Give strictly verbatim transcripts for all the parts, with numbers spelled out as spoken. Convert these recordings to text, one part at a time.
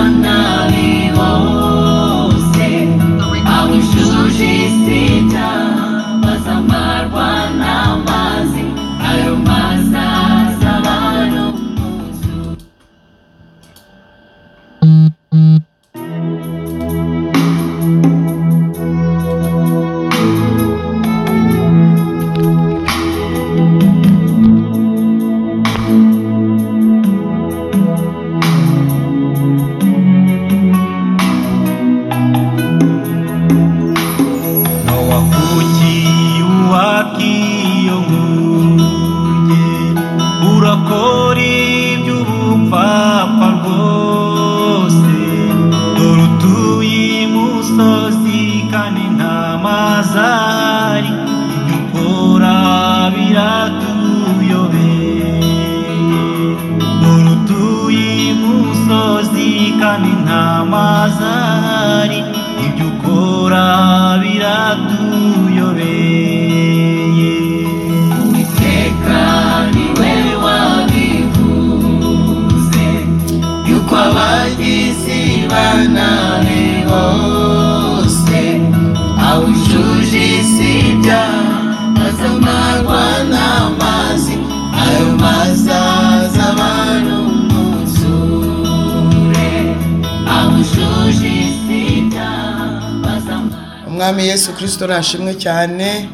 Mwami Yesu Kristo nashimwe cyane.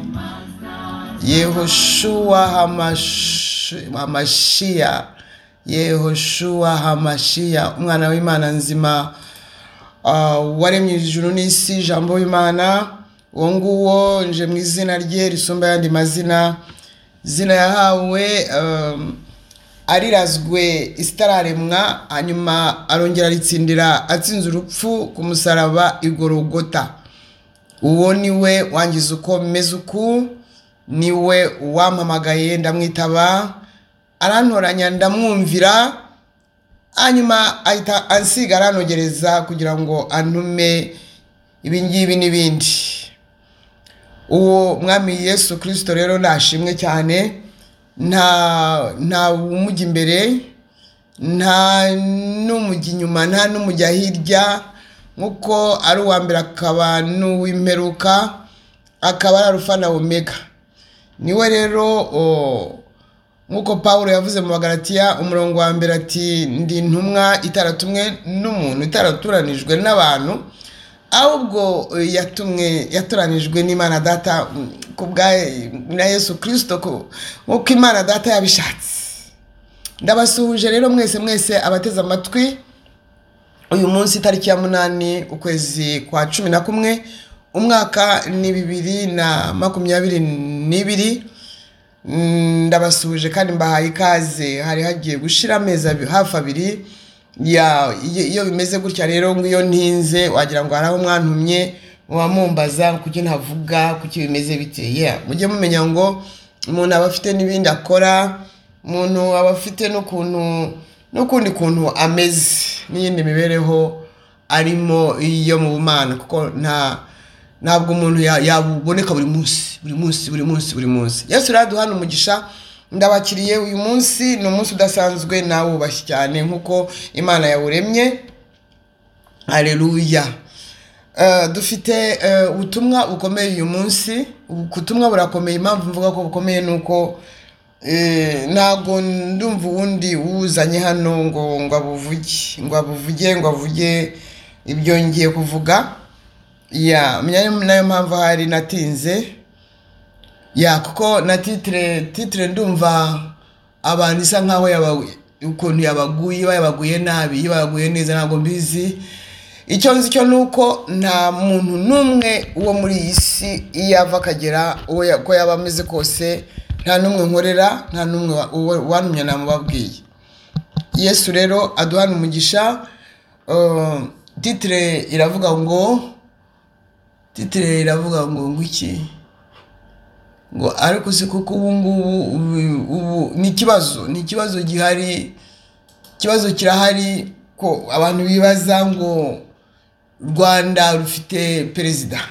Yehoshua Hamashia, Yehoshua Hamashia, umwana w'Imana nzima, uh, waremye ijuru n'isi, jambo w'Imana, uwo nguwo nje mu izina rye risumba yandi mazina, zina yahawe um, arirazwe isitararemwa, hanyuma arongera ritsindira atsinze urupfu ku musaraba igorogota. Uwo niwe wangize uko meze uku, niwe wampamagaye ndamwitaba, arantoranya ndamwumvira, hanyuma ahita ansiga aranogereza kugira ngo antume ibingibi n'ibindi. Uwo mwami Yesu Kristo rero nashimwe cyane, nta nta umujya imbere, nta n'umujya inyuma, nta n'umujya hirya, nkuko ari uwa mbere akaba n'uw'imperuka, akaba ari Alpha na Omega. Niwe rero nkuko Paulo yavuze mu Bagalatiya umurongo wa mbere ati ndi intumwa itaratumwe n'umuntu, itaraturanijwe n'abantu, ahubwo yatumwe yatoranijwe n'Imana Data kubwa na Yesu Kristo, nkuko Imana Data yabishatse. Ndabasuhuje rero mwese mwese abateze amatwi uyu munsi tariki ya munani ukwezi kwa cumi na kumwe umwaka ni bibiri na makumyabiri n'ibiri. Ndabasuhuje kandi mbahaye ikaze. Hari hagiye gushira amezi hafi abiri ya iyo bimeze gutya rero ngiyo ntinze wagira ngo haraho mwantumye wamumbaza kuki ntavuga kuki bimeze bite. Yeah, mujye mumenya ngo umuntu aba afite n'ibindi akora, umuntu aba afite no kuntu n'ukundi kuntu ameze n'iyindi mibereho arimo iyo mu bumana, kuko nta ntabwo umuntu yaboneka buri munsi buri munsi buri munsi buri munsi. Yesu raduhana umugisha, ndabakiriye uyu munsi ni umunsi udasanzwe nawe ubashye cyane nkuko Imana yawuremye. Haleluya. Uh, dufite uh, ubutumwa bukomeye uyu munsi. Ubutumwa burakomeye, impamvu mvuga ko bukomeye nuko eh nago ndumva uwundi uzanye hano ngo ngo abuvuge ngo abuvuge ngo avuge ibyo ngiye kuvuga. Ya nayo mpamvu hari natinze, ya kuko na titre titre ndumva abantu isa nkaho yabaguye, ukuntu yabaguye yabaguye nabi yabaguye neza ntago mbizi. Icyo nzi cyo nuko nta muntu numwe uwo muri isi iyava kagera uwo ko yabameze kose, nta numwe nkorera, nta numwe wantumye namubabwiye. Yesu rero aduhana umugisha. uh, titre iravuga ngo titre iravuga ngo ngwiki ngo ariko se kuko ubu ngubu ubu ni kibazo ni kibazo gihari, kibazo kirahari ko abantu bibaza ngo Rwanda rufite perezida,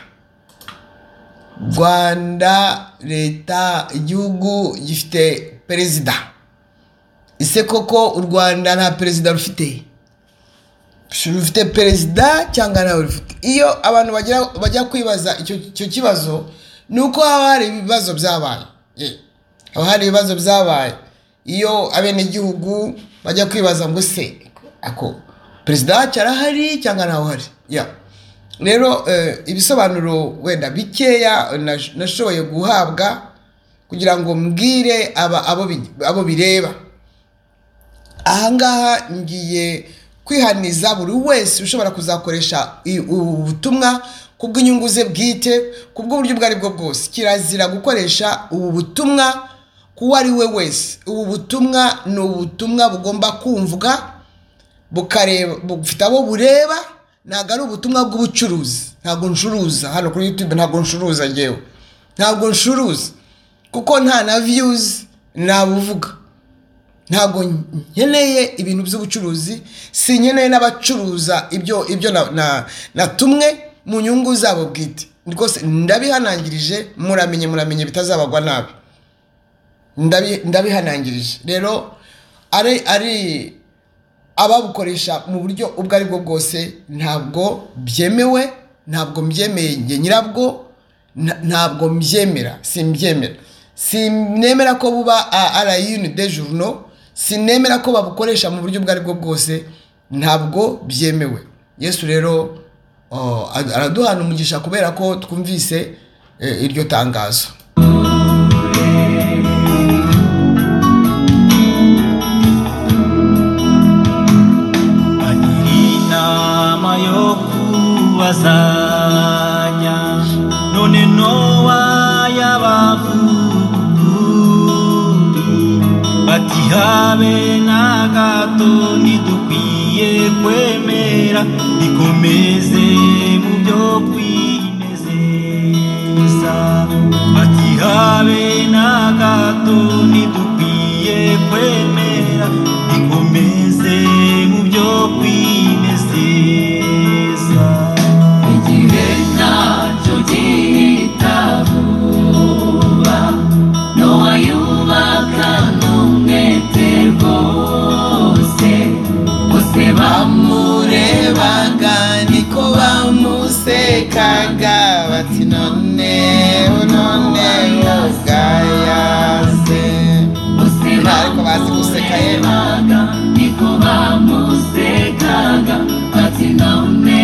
Rwanda leta igihugu gifite perezida. Ise koko u Rwanda nta perezida rufite? ufite perezida cyangwa nawe ufite. Iyo abantu bagira bajya kwibaza icyo icyo kibazo nuko haba hari ibibazo byabaye. Haba hari ibibazo byabaye. Iyo abene igihugu bajya kwibaza ngo se ako perezida cyarahari cyangwa nawe hari. Ya. Rero ibisobanuro wenda bikeya nashoboye guhabwa kugira ngo mbwire aba abo abo bireba. Ahangaha ngiye kwihaniza buri wese ushobora kuzakoresha ubutumwa kubw'inyungu ze bwite kubw'uburyo bwari bwo bwose. Kirazira gukoresha ubu butumwa kuwo ari we wese. Ubu butumwa ni ubutumwa bugomba kumvwa bukareba bufite abo bureba. Ntabwo ari ubutumwa bw'ubucuruzi. Ntabwo ncuruza hano kuri YouTube. Ntabwo ncuruza ngewe. Ntabwo ncuruza kuko nta na views nabuvuga. Ntabwo nkeneye ibintu by'ubucuruzi. Si nkeneye n'abacuruza ibyo ibyo na natumwe mu nyungu zabo bwite. Rwose ndabihanangirije muramenye muramenye bitazabagwa nabi. Ndabi ndabihanangirije. Rero ari ari ababukoresha mu buryo ubwo ari bwo bwose ntabwo byemewe. Ntabwo mbyemeye nge nyirabwo. Ntabwo mbyemera. Simbyemera. Sinemera ko buba à la une des journaux. Sinemera ko babukoresha mu buryo bwari bwo bwose. Ntabwo byemewe. Yesu rero araduhana umugisha kubera ko twumvise iryo tangazo. Agirina mayo kubazanya none Nowa yabavubi bati habe na gato ntidukwiye kwemera bikomeze mu byo kwinezeza. Bati habe na gato ntidukwiye kwemera bikomeze mu byo kwinezeza. Igihe ntacyo gitavuba Nowa yubaka n'umwete rwose. Bose bamurebaga niko bamusekaga bati none none ubwayaze. Bose bamurebaga niko bamusekaga bati none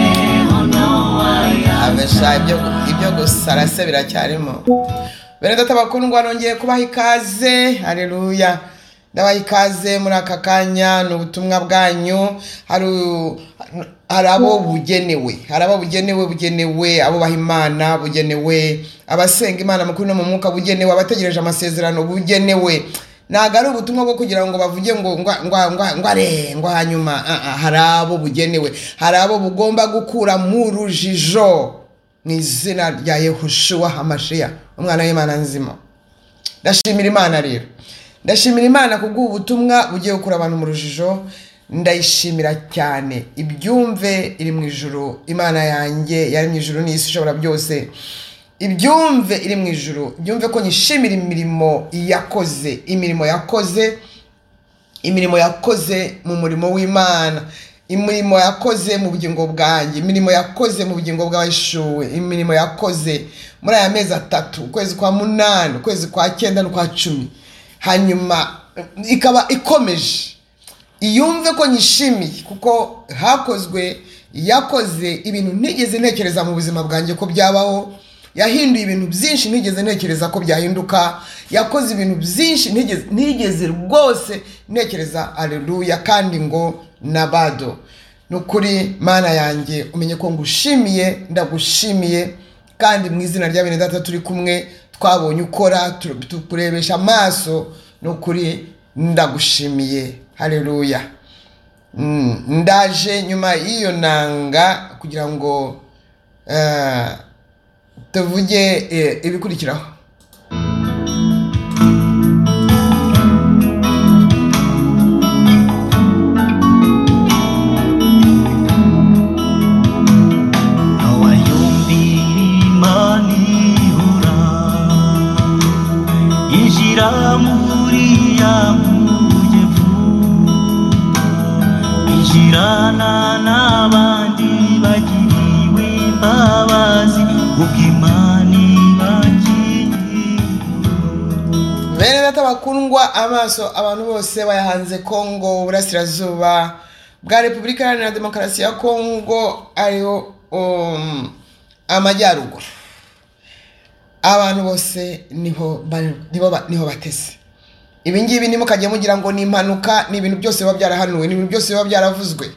abesha ibyo ibyo gusara se biracyarimo. Bene data bakundwa nongeye kubaha ikaze. Haleluya. Ndabaha ikaze muri aka kanya n'ubutumwa bwanyu. Hari hari abo bugenewe. Hari abo bugenewe bugenewe abo bahimana bugenewe abasenga Imana mukuru no mu mwuka bugenewe abategereje amasezerano bugenewe. Ntago ari ubutumwa bwo kugira ngo bavuge ngo ngwa ngwa ngwa are ngwa hanyuma. Hari abo bugenewe. Hari abo bugomba gukura mu rujijo mu izina rya Yehoshua Hamashiya umwana w'Imana nzima. Ndashimira Imana rero. Ndashimira Imana kubwo ubutumwa bugiye gukura abantu mu rujijo. Ndayishimira cyane. Ibyumve iri mu ijuru. Imana yanjye yari mu ijuru n'isi ishobora byose. Ibyumve iri mu ijuru. Byumve ko nyishimira imirimo yakoze. Imirimo yakoze. Imirimo yakoze mu murimo w'Imana. Imirimo yakoze mu bugingo bwanjye. Imirimo yakoze mu bugingo bw'abashuwe. Imirimo yakoze muri aya mezi atatu. Ukwezi kwa munani, ukwezi kwa cyenda n'ukwa cumi. Hanyuma ikaba ikomeje. Iyumve ko nyishimiye kuko hakozwe yakoze ibintu ntigeze ntekereza mu buzima bwanjye ko byabaho. Yahinduye ibintu byinshi ntigeze ntekereza ko byahinduka. Yakoze ibintu byinshi ntigeze ntigeze rwose ntekereza. Haleluya. Kandi ngo nabado nukuri Mana yanjye umenye ko ngushimiye. Ndagushimiye kandi mu izina rya bene data turi kumwe twabonye ukora tukurebesha amaso nukuri ndagushimiye. Haleluya. Mm, ndaje nyuma y'iyo nanga kugira ngo uh, tuvuge uh, ibikurikiraho. gushyikirana n'abandi bagiriwe imbabazi kuko Imana ibakiriye. Bene data bakundwa, amaso abantu bose bayahanze Kongo, uburasirazuba bwa Repubulika Iharanira Demokarasi ya Kongo, ariho um, amajyaruguru. Abantu bose niho niho niho batese. Ibi ngibi ni mukajya mugira ngo ni impanuka, ni ibintu byose biba byarahanuwe, ni ibintu byose biba byaravuzwe.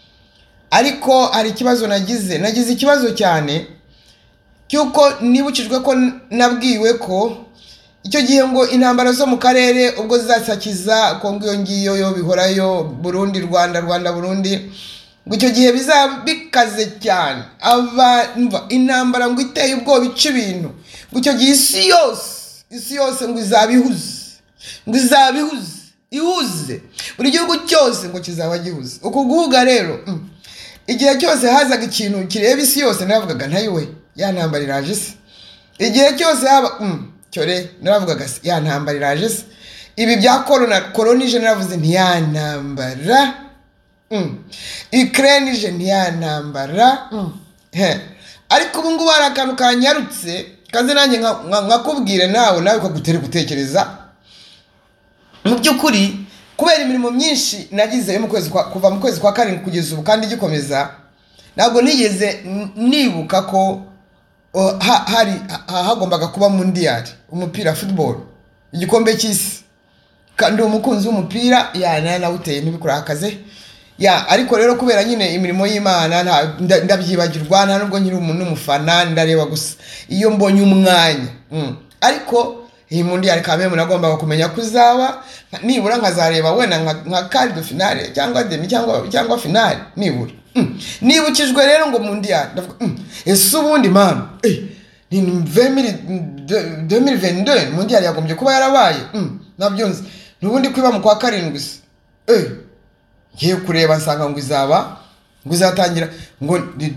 Ariko hari ikibazo nagize, nagize ikibazo cyane cyuko nibukijwe ko nabwiwe ko icyo gihe ngo intambara zo mu karere ubwo zizasakiza Kongo iyo ngiyo yo bihorayo, Burundi Rwanda Rwanda Burundi, ngo icyo gihe bizabikaze cyane, aba intambara ngo iteye ubwoba bica ibintu, ngo icyo gihe isi yose isi yose ngo izabihuze, ngo izabihuze ihuze, buri gihugu cyose ngo kizaba gihuze. Uko guhuga rero, igihe cyose hazaga ikintu kireba isi yose naravugaga ntayiwe ya ntambara iraje se. Igihe cyose haba cyore naravugaga ya ntambara iraje se. Ibi bya corona coronije naravuze nti ya ntambara, Ukraine je nti ya ntambara. Ariko ubu ngubu hari akantu kanyarutse kaze nanjye nkakubwire nawe nawe ukagutere gutekereza. Mu by'ukuri kubera imirimo myinshi nagize mu kwezi kuva mu kwezi kwa karindwi kugeza ubu kandi gikomeza, ntabwo nigeze nibuka ko hari hagombaga kuba mundial, umupira football, igikombe cy'isi, kandi umukunzi w'umupira yana nawuteye ntibikora akaze ya. Ariko rero kubera nyine imirimo y'Imana ndabyibagirwa, nta nubwo nyiri umuntu n'umufana, ndareba gusa iyo mbonye umwanya. Ariko iyi mundial kamwe munagomba kumenya kuzaba, nibura nkazareba wena nka quart de finale cyangwa demi cyangwa cyangwa finale nibura. Nibukijwe rero ngo mundial ndavuga ese ubundi man eh ni deux mille vingt-deux mundial yagombye kuba yarabaye. Nabyonze nubundi kwiba mu kwa karindwi eh ngiye kureba nsanga ngo izaba ngo izatangira ngo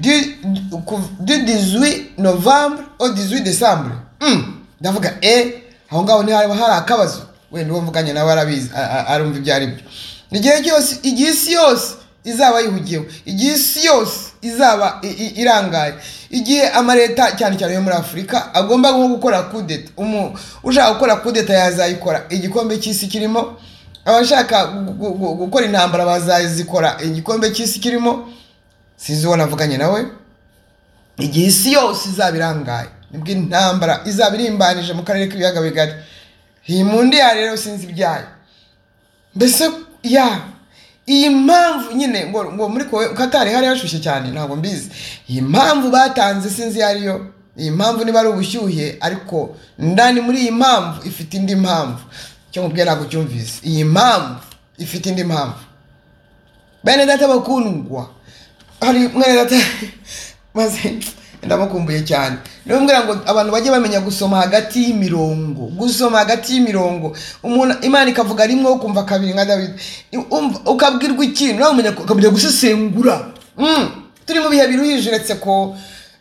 dix-huit novembre au dix-huit décembre. Ndavuga eh aho ngaho ni hari akabazo, wenda uwo mvuganye nawe arabizi arumva ibyari byo. Igihe cyose igihe isi yose izaba yihugiyeho, igihe isi yose izaba irangaye, igihe amareta cyane cyane yo muri Afrika agomba nko gukora kudeta, umu ushaka gukora kudeta yazayikora, igikombe cy'isi kirimo, abashaka gukora intambara bazazikora, igikombe cy'isi kirimo. Sizi uwo navuganye nawe, igihe isi yose izaba irangaye nibwo intambara izaba irimbanije mu karere k'ibiyaga bigari. Iyi mundial rero sinzi ibyayo mbese ya iyi mpamvu nyine ngo ngo muri Qatar hari hashushe cyane, ntabwo mbizi iyi mpamvu batanze, sinzi yariyo iyi mpamvu niba ari ubushyuhe, ariko ndani muri iyi mpamvu ifite indi mpamvu, cyo mubwira ntabwo cyumvise. Iyi mpamvu ifite indi mpamvu. Bene data bakundwa, hari mwene data maze ndamukumbuye cyane, niyo mbwira ngo abantu bajye bamenya gusoma hagati y'imirongo, gusoma hagati y'imirongo. Umuntu Imana ikavuga rimwe ukumva kabiri nka David, ukabwirwa ikintu nawe umenya ukamenya gusesengura. Turi mu bihe biruhijiretse ko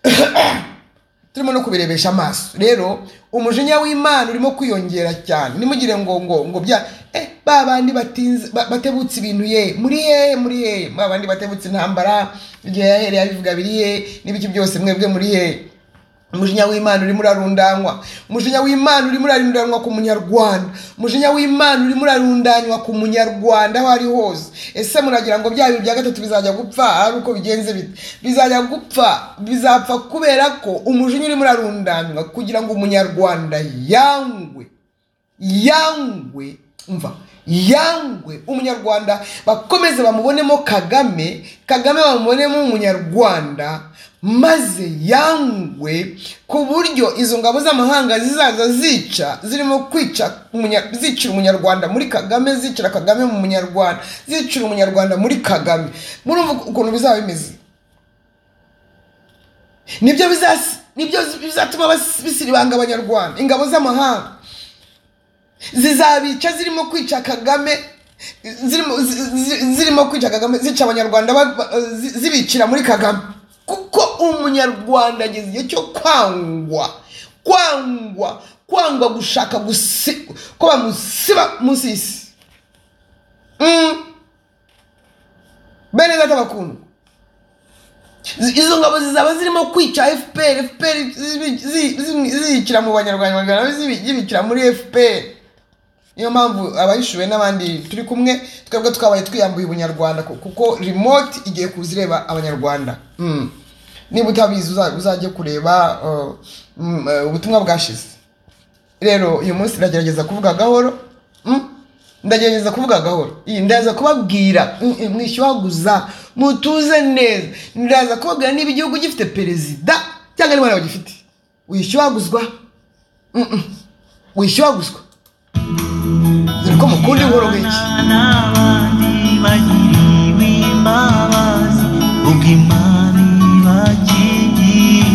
turimo no kubirebesha amaso. Rero umujinya w'Imana urimo kwiyongera cyane, nimugire ngo ngo ngo bya eh babandi batinze batebutse ibintu ye muri ye muri ye babandi batebutse intambara igihe yahereye abivuga biri ye n'ibiki byose mwebwe muri ye. Umujinya w'Imana uri murarundanywa, umujinya w'Imana uri murarundanywa ku munyarwanda, umujinya w'Imana uri murarundanywa ku munyarwanda aho ari hose. Ese muragira ngo bya bya gatatu bizajya gupfa ari uko bigenze bite? Bizajya gupfa, bizapfa kubera ko umujinya uri murarundanywa kugira ngo umunyarwanda yangwe yangwe umva yangwe umunyarwanda bakomeze bamubonemo Kagame, Kagame bamubonemo umunyarwanda, maze yangwe ku buryo izo ngabo z'amahanga zizaza zica, zirimo kwica zicira umunyarwanda muri Kagame, zicira Kagame mu munyarwanda, zicira umunyarwanda muri Kagame. Murumva ukuntu bizaba bimeze? Nibyo bizasi nibyo bizatuma bisiribanga abanyarwanda. Ingabo z'amahanga zizabica zirimo kwica Kagame, zirimo zirimo kwica Kagame, zica abanyarwanda zibicira muri Kagame, kuko umunyarwanda ageze igihe cyo kwangwa kwangwa kwangwa gushaka gusi ko bamusiba musisi. mm. bene data bakundwa, izo ngabo zizaba zirimo kwica F P R F P R zikira mu banyarwanda zibikira muri F P R. Niyo mpamvu abayishuwe n'abandi turi kumwe twebwe twabaye twiyambuye ubunyarwanda kuko remote igiye kuzireba abanyarwanda. mm. Niba utabizi uzajye kureba ubutumwa bwashize. Rero uyu munsi ndagerageza kuvuga gahoro, mm? ndagerageza kuvuga gahoro. Iyi ndaza kubabwira mwishyuhaguza mutuze neza. Ndaza kubabwira niba igihugu gifite perezida cyangwa niba bagifite. Wishyuhaguzwa, mm wishyuhaguzwa. Ziriko mukundi nkuru biki n'abandi bagiriwe imbabazi ubwo Imana ibakiriye.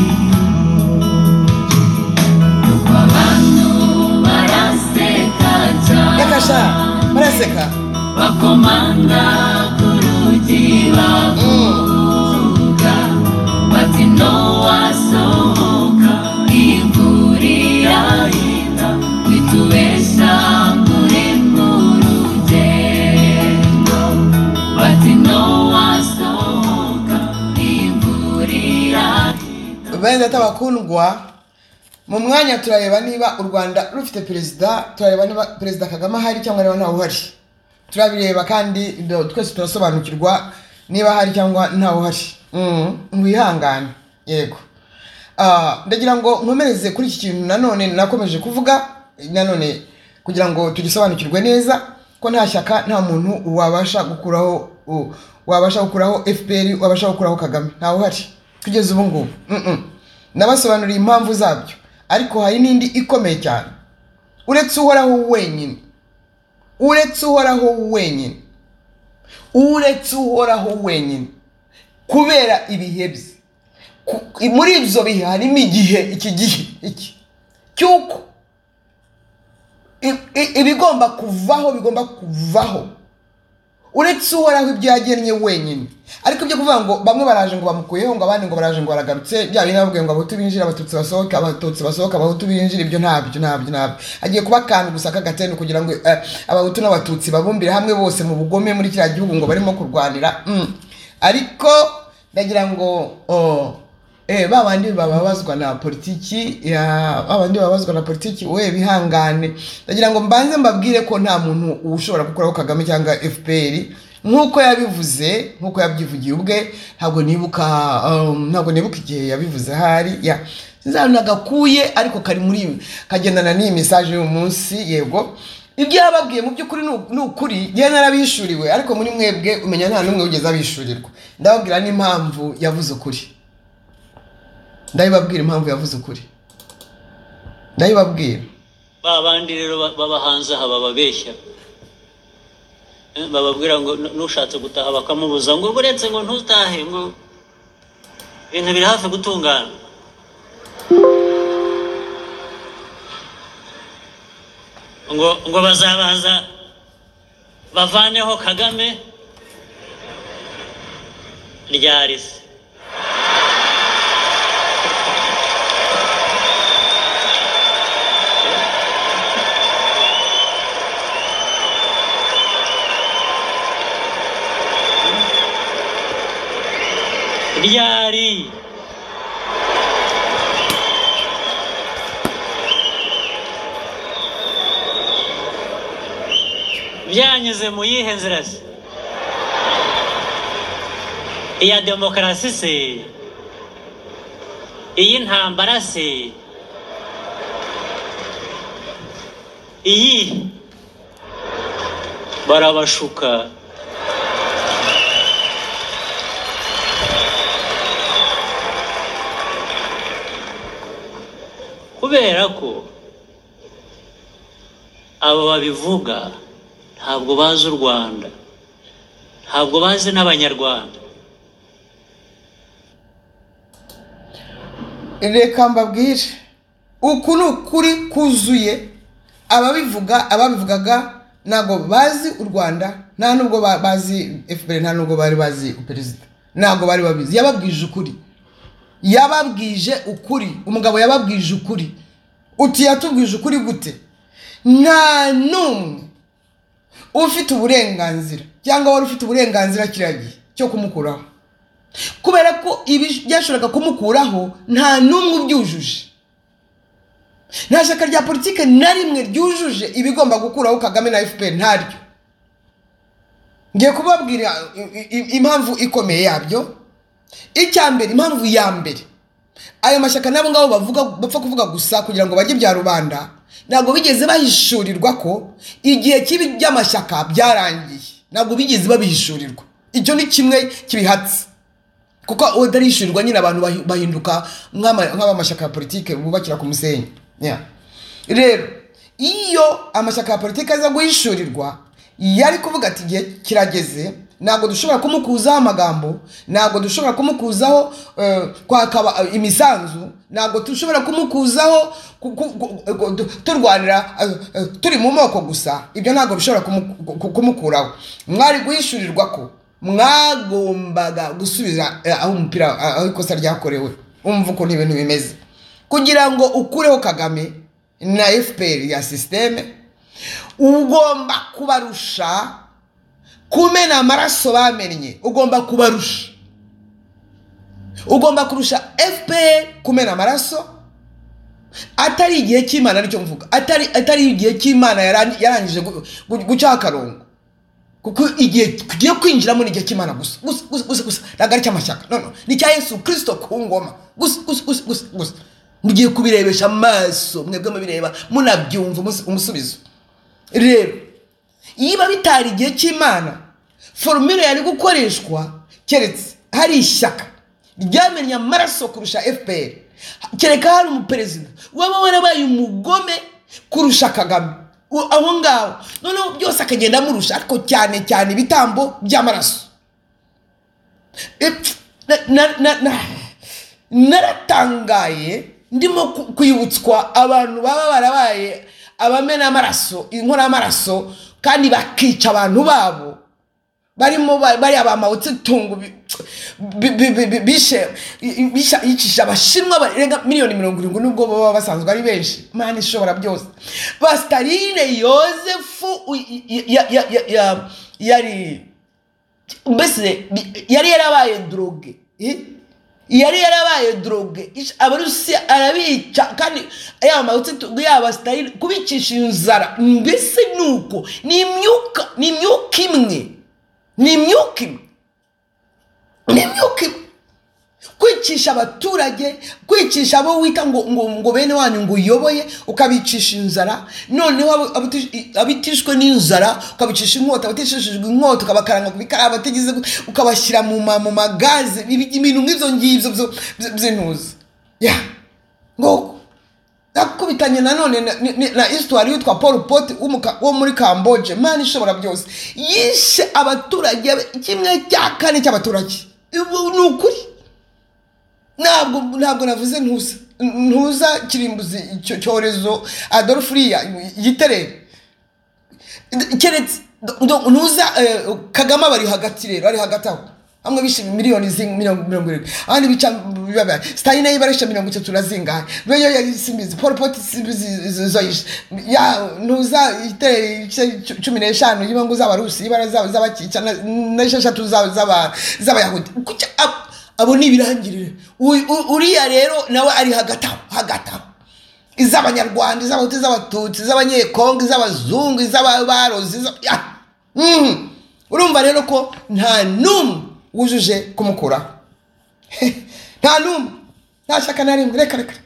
abantu baraseka cyane yakasha baraseka bakomanga ku rugi bavuga bati ntiwasohoka imvura irahita witubesha muri mu rugendo bati ntiwasohoka imvura irahita. bene data bakundwa, mu mwanya turareba niba u Rwanda rufite perezida, turareba niba perezida Kagame ahari cyangwa niba ntawe uhari. Turabireba kandi twese turasobanukirwa niba hari cyangwa ntawe uhari. mm mwihangane. Yego, ah ndagira ngo nkomereze kuri iki kintu nanone nakomeje kuvuga nanone kugira ngo tugisobanukirwe neza ko nta shyaka nta muntu wabasha gukuraho wabasha gukuraho F P R wabasha gukuraho Kagame. Ntawe uhari kugeza ubu ngubu. mm nabasobanuriye impamvu zabyo, ariko hari n'indi ikomeye cyane. Uretse uhoraho wenyine, uretse uhoraho wenyine, uretse uhoraho wenyine, kubera ibihe bye. Muri ibyo bihe harimo igihe, iki gihe iki cyuko ibigomba kuvaho bigomba kuvaho. Uretse uhoraho ibyo yagennye wenyine. Ariko ibyo kuvuga ngo bamwe baraje ngo bamukuyeho ngo abandi ngo baraje ngo baragarutse, bya bindi bavuga ngo abahutu binjira abatutsi basohoka, abatutsi basohoka abahutu binjira, ibyo ntabyo ntabyo ntabyo. Agiye kuba kantu gusa kagatendo kugira ngo abahutu n'abatutsi babumbire hamwe bose mu bugome muri kiriya gihugu ngo barimo kurwanira. Ariko ndagira ngo oh eh babandi bababazwa na politiki ya babandi babazwa na politiki we bihangane. Ndagira ngo mbanze mbabwire ko nta muntu ushobora gukuraho Kagame cyangwa F P R nkuko yabivuze, nkuko yabyivugiye ubwe. Ntabwo nibuka um, ntabwo nibuka igihe yabivuze hari ya sinzana gakuye, ariko kari muri kagendana n'iyi message y'uyu munsi. Yego, ibyo yababwiye mu by'ukuri ni ukuri, je narabishuriwe, ariko muri mwebwe umenya nta numwe ugeze abishurirwa. Ndababwira n'impamvu yavuze ukuri, ndabibabwira impamvu yavuze ukuri, ndabibabwira. Babandi rero babahanze haba babeshya, bababwira ngo nushatse gutaha bakamubuza ngo buretse ngo ntutahe ngo ibintu biri hafi gutungana. ngo ngo bazabanza bavaneho Kagame ryari se. Ryari byanyuze mu yihe nzira se? Iya demokarasi se? Iyi ntambara se? Iyi barabashuka. Kubera ko abo babivuga ntabwo bazi u Rwanda, ntabwo bazi n'abanyarwanda. Reka mbabwire uku ni ukuri kuzuye. Ababivuga ababivugaga ntabwo bazi u Rwanda, nta nubwo bazi F P R, nta nubwo bari bazi perezida, ntabwo bari babizi. Yababwije ukuri, yababwije ukuri. Umugabo yababwije ukuri. Uti yatubwije ukuri gute? Nta numwe ufite uburenganzira cyangwa wari ufite uburenganzira kiragiye cyo kumukuraho, kubera ko ibi byashoboraga kumukuraho nta n'umwe ubyujuje. Nta shyaka rya politike na rimwe ryujuje ibigomba gukuraho Kagame na F P R ntaryo. Ngiye kubabwira impamvu ikomeye yabyo. Icya mbere, impamvu ya mbere, ayo mashyaka nabo ngabo bavuga bapfa kuvuga gusa kugira ngo bajye bya rubanda, ntabwo bigeze bahishurirwa ko igihe kibi by'amashyaka byarangiye. Ntabwo bigeze babihishurirwa. Icyo ni kimwe kibihatse, kuko udarishurirwa nyine abantu bahinduka nk'abamashyaka ya politike bubakira ku musenyi. Rero iyo amashyaka ya politike aza guhishurirwa, yari kuvuga ati igihe kirageze, ntabwo dushobora kumukuzaho amagambo, ntabwo dushobora kumukuzaho kwakaba imisanzu, ntabwo dushobora kumukuzaho turwanira turi mu moko gusa. Ibyo ntabwo bishobora kumukuraho. Mwari guhishurirwa ko mwagombaga gusubiza aho umupira, aho ikosa ryakorewe. Umva uko ibintu bimeze. Kugira ngo ukureho Kagame na F P R ya systeme, ugomba kubarusha kumena amaraso bamennye. Ugomba kubarusha, ugomba kurusha F P R kumena amaraso. Atari igihe cy'Imana nicyo mvuga, atari atari igihe cy'Imana yarangije guca akarongo, kuko igihe kigiye kwinjiramo ni igihe cy'Imana gusa gusa gusa gusa, nagari cy'amashyaka. No no, ni cya Yesu Kristo ku ngoma gusa gusa gusa gusa. Mugiye kubirebesha amaso, mwebwe mubireba munabyumva umusubizo. Rero yiba bitari igihe cy'Imana, formule yari gukoreshwa keretse hari ishyaka ryamenya amaraso kurusha F P R, kereka hari umuperezida waba warabaye umugome kurusha Kagame aho ngaho, noneho byose akagenda amurusha, ariko cyane cyane ibitambo by'amaraso. Naratangaye ndimo kwibutswa abantu baba barabaye abamena amaraso, inkora amaraso, kandi bakica abantu babo barimo bari abamawutse tungu bishe yicisha abashinwa barenga miliyoni mirongo irindwi, nubwo baba basanzwe ari benshi. Mana ishobora byose. Bastaline Yosefu yari mbese yari yarabaye droge, yari yarabaye droge. Abarusiya arabica, kandi aya mawutse yaba Staline kubicisha inzara. Mbese nuko ni imyuka, ni imyuka imwe, ni imyuka imwe, ni imyuka imwe. Kwicisha abaturage, kwicisha abo wita ngo ngo ngo bene wanyu ngo uyoboye, ukabicisha inzara. Noneho abitishwe n'inzara ukabicisha inkota, abatishishijwe inkota ukabakaranga kubikara, bategeze ukabashyira mu mu magaze, ibintu nk'ivyo ngivyo by'intuza. Ya ngo akubitanye nanone na histoire yitwa Pol Pot wo muri Cambodia. Mana ishobora byose, yishe abaturage kimwe cya kane cy'abaturage. Ni ukuri. Ntabwo ntabwo navuze ntuza ntuza kirimbuzi cyorezo Adolf Ria yiterere keretse ntuza Kagame bari hagati, rero ari hagati aho amwe bishe miliyoni mirongo irindwi, abandi bica bibaba. Staline yibaresha mirongo itatu na zingahe, beyo yasimbize Pol Pot simbize zoyishe ya ntuza iterere cumi n'eshanu y'ibongo z'abarusi, ibara zabo z'abakica na esheshatu z'aba z'abayahudi. Abo ni birangirire. Uriya rero nawe ari hagataho hagataho, iz'abanyarwanda, iz'abahutu, iz'abatutsi, iz'abanyekongo, iz'abazungu, iz'ababarozi. Mhm. Urumva rero ko nta numwe wujuje kumukura. Nta numwe, nta shaka na rimwe. Reka reka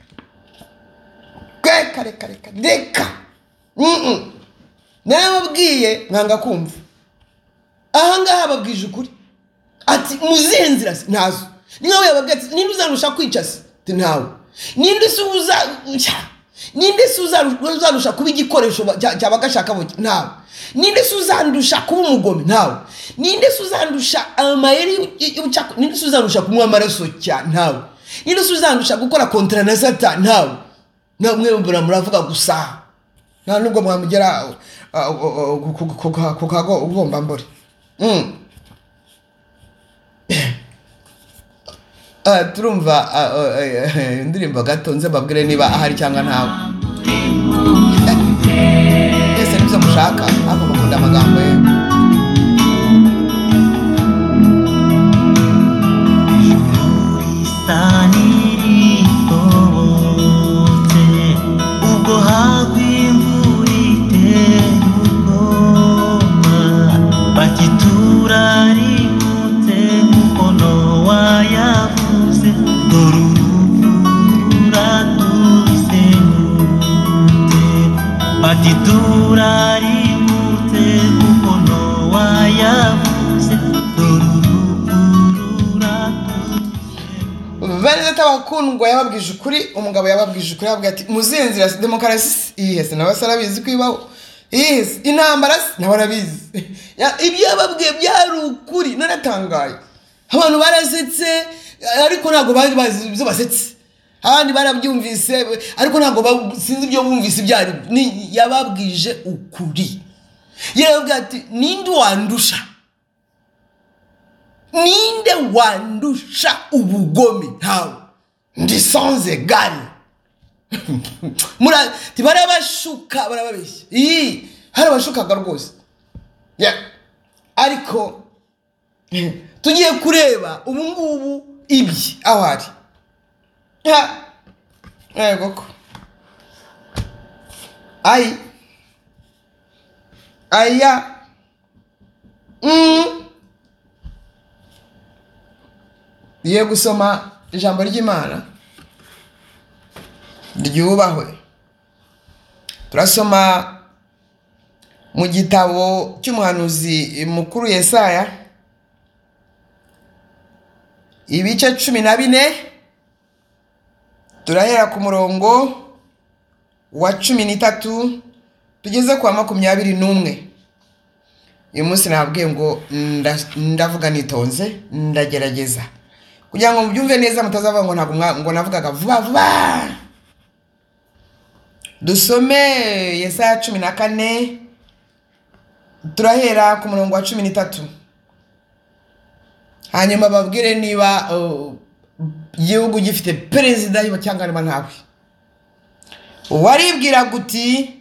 reka reka reka reka. Mhm. Nababwiye mwanga kumva. Aha ngaha babwije ukuri ati muzinzira ntazo. Ningawe yababwiye ati ninde uzarusha kwica se? Ati ntawe. Ninde suza ninde suza uzarusha kuba igikoresho cyabagashaka buke? Ntawe. Ninde suzandusha kuba umugome? Ntawe. Ninde suzandusha amayeri y'ubucako? Ninde suzandusha kumwa amaraso cya? Ntawe. Ninde suzandusha gukora kontra na Satan? Ntawe. Namwe muravuga gusa, nta nubwo mwamugera ku kago ugomba mbore. Mm. Ah, turumva indirimbo gatonze babwire niba ahari cyangwa ntawe. Ese nibyo mushaka, ako mukunda amagambo ye. ati turarimutse kuko Nowa yavuze dorururura bene data bakundwa yababwije ukuri umugabo yababwije ukuri yababwiye ati muzinzira demokarasi ihese nawe sarabizi kwibaho ihese intambara nawe arabizi ibyo yababwiye byari ukuri naratangaye abantu barasetse ariko ntago bari bazi ibyo basetse abandi barabyumvise ariko ntago sinzi ibyo bumvise byari yababwije ukuri yababwiye ati ninde wandusha ninde wandusha ubugome ntawe ndi sans égal mura tibarabashuka barababeshya ii harabashukaga rwose ya ariko tugiye kureba ubu ngubu ibyi aho ari ha yego ko ai aya mm Diye gusoma ijambo ry'Imana ryubahwe turasoma mu gitabo cy'umuhanuzi mukuru Yesaya ibice cumi na bine turahera ku murongo wa cumi n'itatu tugeze kwa makumyabiri n'umwe uyu munsi nabwiye ngo ndavuga nitonze ndagerageza kugira ngo mubyumve neza mutazavuga ngo ntago ngo navugaga vuba vuba dusome Yesaya cumi na kane turahera ku murongo wa cumi n'itatu hanyuma babwire niba igihugu gifite perezida cyangwa niba ntawe waribwira guti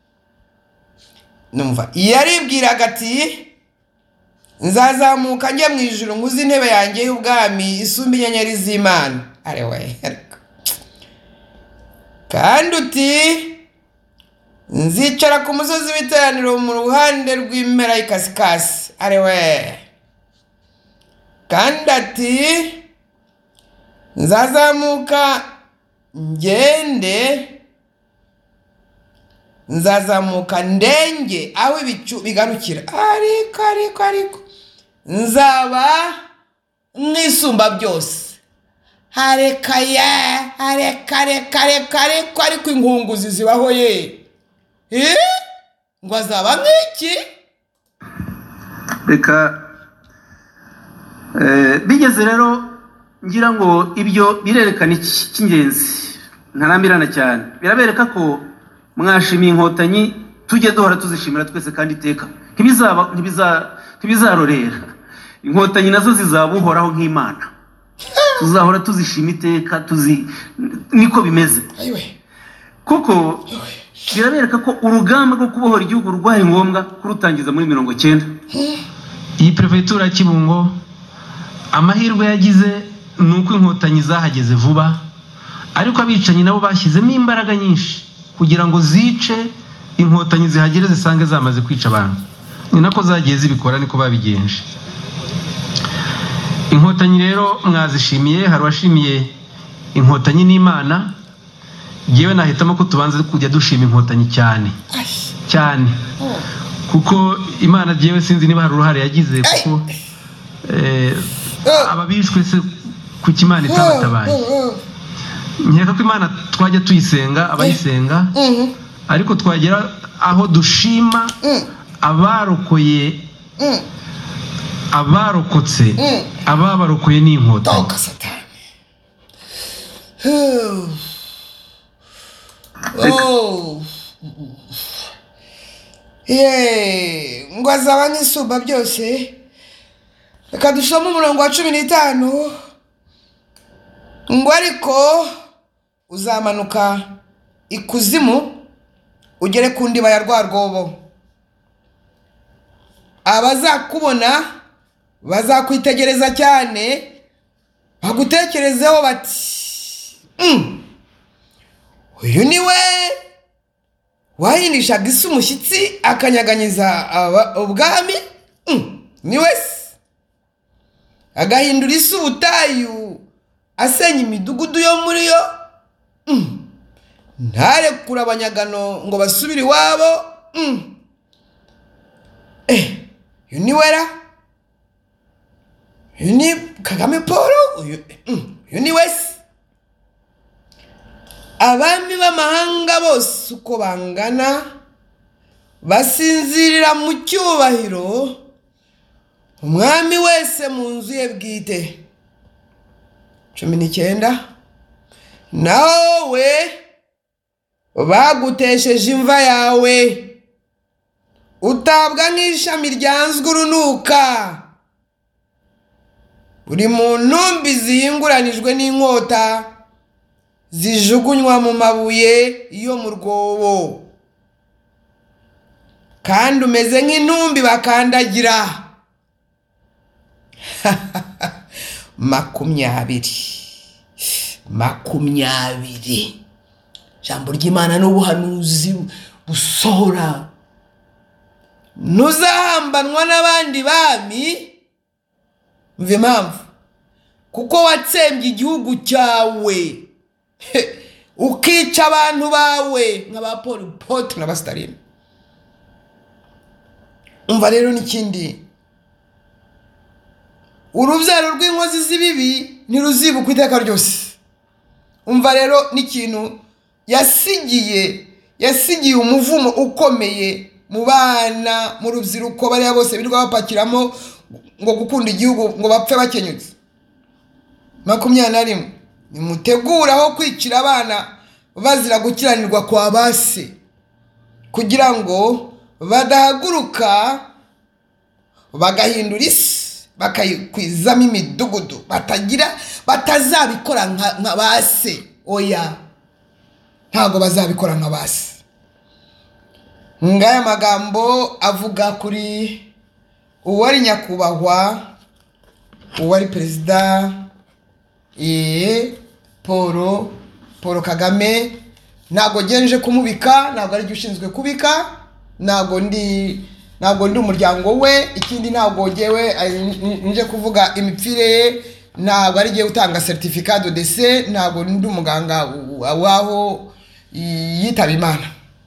numva yaribwiraga ati nzazamuka njye mu ijuru nguzi intebe yanjye y'ubwami isumba inyenyeri z'Imana arewe kandi uti nzicara ku musozi w'iteraniro mu ruhande rw'impera y'ikasikasi arewe kandi ati nzazamuka ngende nzazamuka ndenge aho ibicu bigarukira ariko ariko ariko nzaba nk'isumba byose hareka ye hareka reka reka reka ariko inkunguzi zibaho ye eh ngo azaba nk'iki reka eh bigeze rero ngira ngo ibyo birerekana iki cy'ingenzi ntarambirana cyane birabereka ko mwashimiye inkotanyi tujye duhora tuzishimira twese kandi iteka ntibizaba ntibiza ntibizarorera inkotanyi nazo zizabuhoraho nk'Imana tuzahora tuzishima iteka tuzi niko bimeze kuko birabereka ko urugamba rwo kubohora igihugu rwaye ngombwa kurutangiza muri mirongo cyenda iyi prefecture Kibungo amahirwe yagize nuko inkotanyi zahageze vuba ariko abicanyi nabo bashyizemo imbaraga nyinshi kugira ngo zice inkotanyi zihagere zisange zamaze kwica abantu ni nako zagiye zibikora niko babigenje inkotanyi rero mwazishimiye hari washimiye inkotanyi n'Imana yewe nahitamo ko tubanze kujya dushima inkotanyi cyane cyane kuko Imana yewe sinzi niba hari uruhare yagize kuko eh ababishwe se ku Imana itabatabaye nkeka ko Imana twajya tuyisenga abayisenga ariko twagera aho dushima abarokoye abarokotse ababarokoye n'inkotanyi oh ye ngo azaba nk'isumba byose reka dusome umurongo wa cumi n'itanu ngo ariko uzamanuka ikuzimu ugere ku ndiba ya rwa rwobo abazakubona bazakwitegereza cyane bagutekerezeho bati uyu ni we wahinishaga isi umushyitsi akanyaganyiza ubwami ni we se agahindura isi ubutayu asenya imidugudu yo muri yo ntarekura abanyagano ngo basubire iwabo. mm. eh uyu ni wera, uyu ni Kagame Paul, uyu mm. uyu ni wese. Abami b'amahanga bose uko bangana basinzirira mu cyubahiro, umwami wese mu nzu ye bwite. cumi n'icyenda nawe bagutesheje imva yawe, utabwa nk'ishami ryanzwe urunuka, uri mu ntumbi zihinguranijwe n'inkota, zijugunywa mu mabuye yo mu rwobo, kandi umeze nk'intumbi bakandagira. makumyabiri makumyabiri ijambo ry'Imana n'ubuhanuzi busohora. Ntuzahambanwa n'abandi bami, mve impamvu, kuko watsembye igihugu cyawe ukica abantu bawe nk'aba Pol Pot n'aba Stalin. Umva rero n'ikindi, urubyaro rw'inkozi z'ibibi ntiruzibuka iteka ryose. Umva rero n'ikintu yasigiye yasigiye umuvumo ukomeye mu bana, mu rubyiruko bariya bose birirwa bapakiramo ngo gukunda igihugu ngo bapfe bakenyutse. makumyabiri na rimwe nimuteguraho kwicira abana bazira gukiranirwa kwa base, kugira ngo badahaguruka bagahindura isi bakayikwizamo imidugudu, batagira batazabikora nka base. Oya, ntago bazabikora nka base. Ngaya magambo avuga kuri uwari nyakubahwa, uwari perezida eh Paul Paul Kagame. Ntago genje kumubika, ntago ari ushinzwe kubika, ntago ndi ntago ndi umuryango we. Ikindi ntago gewe nje kuvuga imipfire ye, ntago ari giye utanga certificat de décès, ntago ndi umuganga waho yitaba Imana.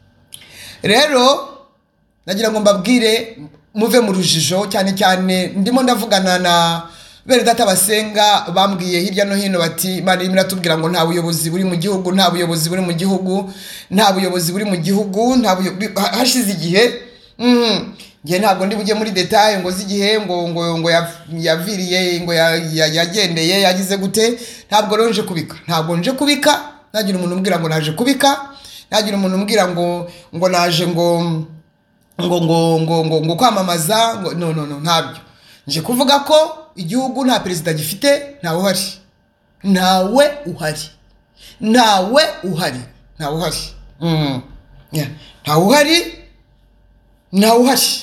Rero nagira ngo mbabwire muve mu rujijo, cyane cyane ndimo ndavugana na bere data basenga, bambwiye hirya no hino bati Imana irimo iratubwira ngo nta buyobozi buri mu gihugu, nta buyobozi buri mu gihugu, nta buyobozi buri mu gihugu, nta hashize igihe. mhm ngiye ntabwo ndi bujye muri detail ngo zigihe ngo ngo ngo yaviriye ngo yagendeye yagize gute. Ntabwo ronje kubika, ntabwo nje kubika. Nagira umuntu umbwira ngo naje kubika, nagira umuntu umbwira ngo ngo naje ngo ngo ngo ngo ngo ngo kwamamaza ngo no no no ntabyo. Nje kuvuga ko igihugu nta perezida gifite, ntawe uhari, ntawe uhari, ntawe uhari, ntawe uhari. mhm yeah ntawe uhari, ntawe uhari,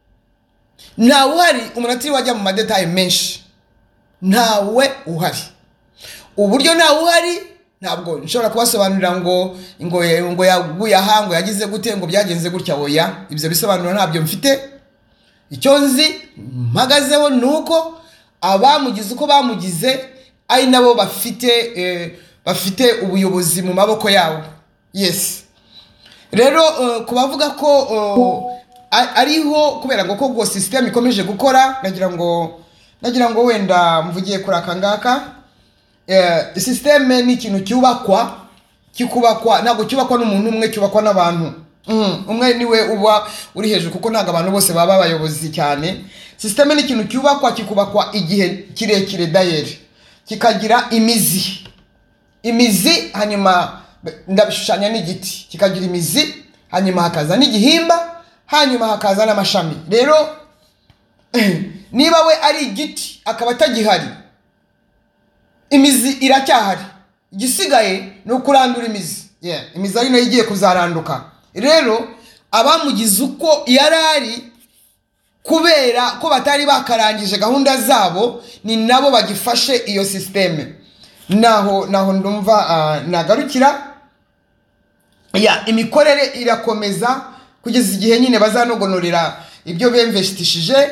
ntawe uhari. Umunatiri wajya mu madetail menshi, ntawe uhari. Uburyo ntawe uhari ntabwo nshobora kubasobanurira ngo ngo ngo yaguye aha ngo yagize gute ngo byagenze gutya. Oya, ibyo bisobanura ntabyo mfite. Icyo nzi mpagazeho nuko abamugize uko bamugize ari nabo bafite eh, bafite ubuyobozi mu maboko yabo. Yes, rero uh, kubavuga ko uh, ariho kubera ngo ko go system ikomeje gukora, nagira ngo nagira ngo wenda mvugiye kuri akangaka. Eh system ni ikintu cyubakwa kikubakwa, ntabwo cyubakwa n'umuntu umwe, cyubakwa n'abantu. Mhm umwe niwe uba uri hejuru, kuko ntago abantu bose baba abayobozi cyane. System ni ikintu cyubakwa kikubakwa igihe kirekire dayeri, kikagira imizi imizi hanyuma ndabishushanya n'igiti, kikagira imizi hanyuma hakaza n'igihimba, hanyuma hakaza n'amashami. Rero niba we ari igiti akaba atagihari, imizi iracyahari, igisigaye no kurandura imizi. Yeah, imizi ari nayo igiye kuzaranduka. Rero abamugize uko yarari kubera ko batari bakarangije gahunda zabo, ni nabo bagifashe iyo systeme. Naho naho ndumva uh, nagarukira. Ya imikorere irakomeza kugeza igihe nyine bazanogonorera ibyo bemvestishije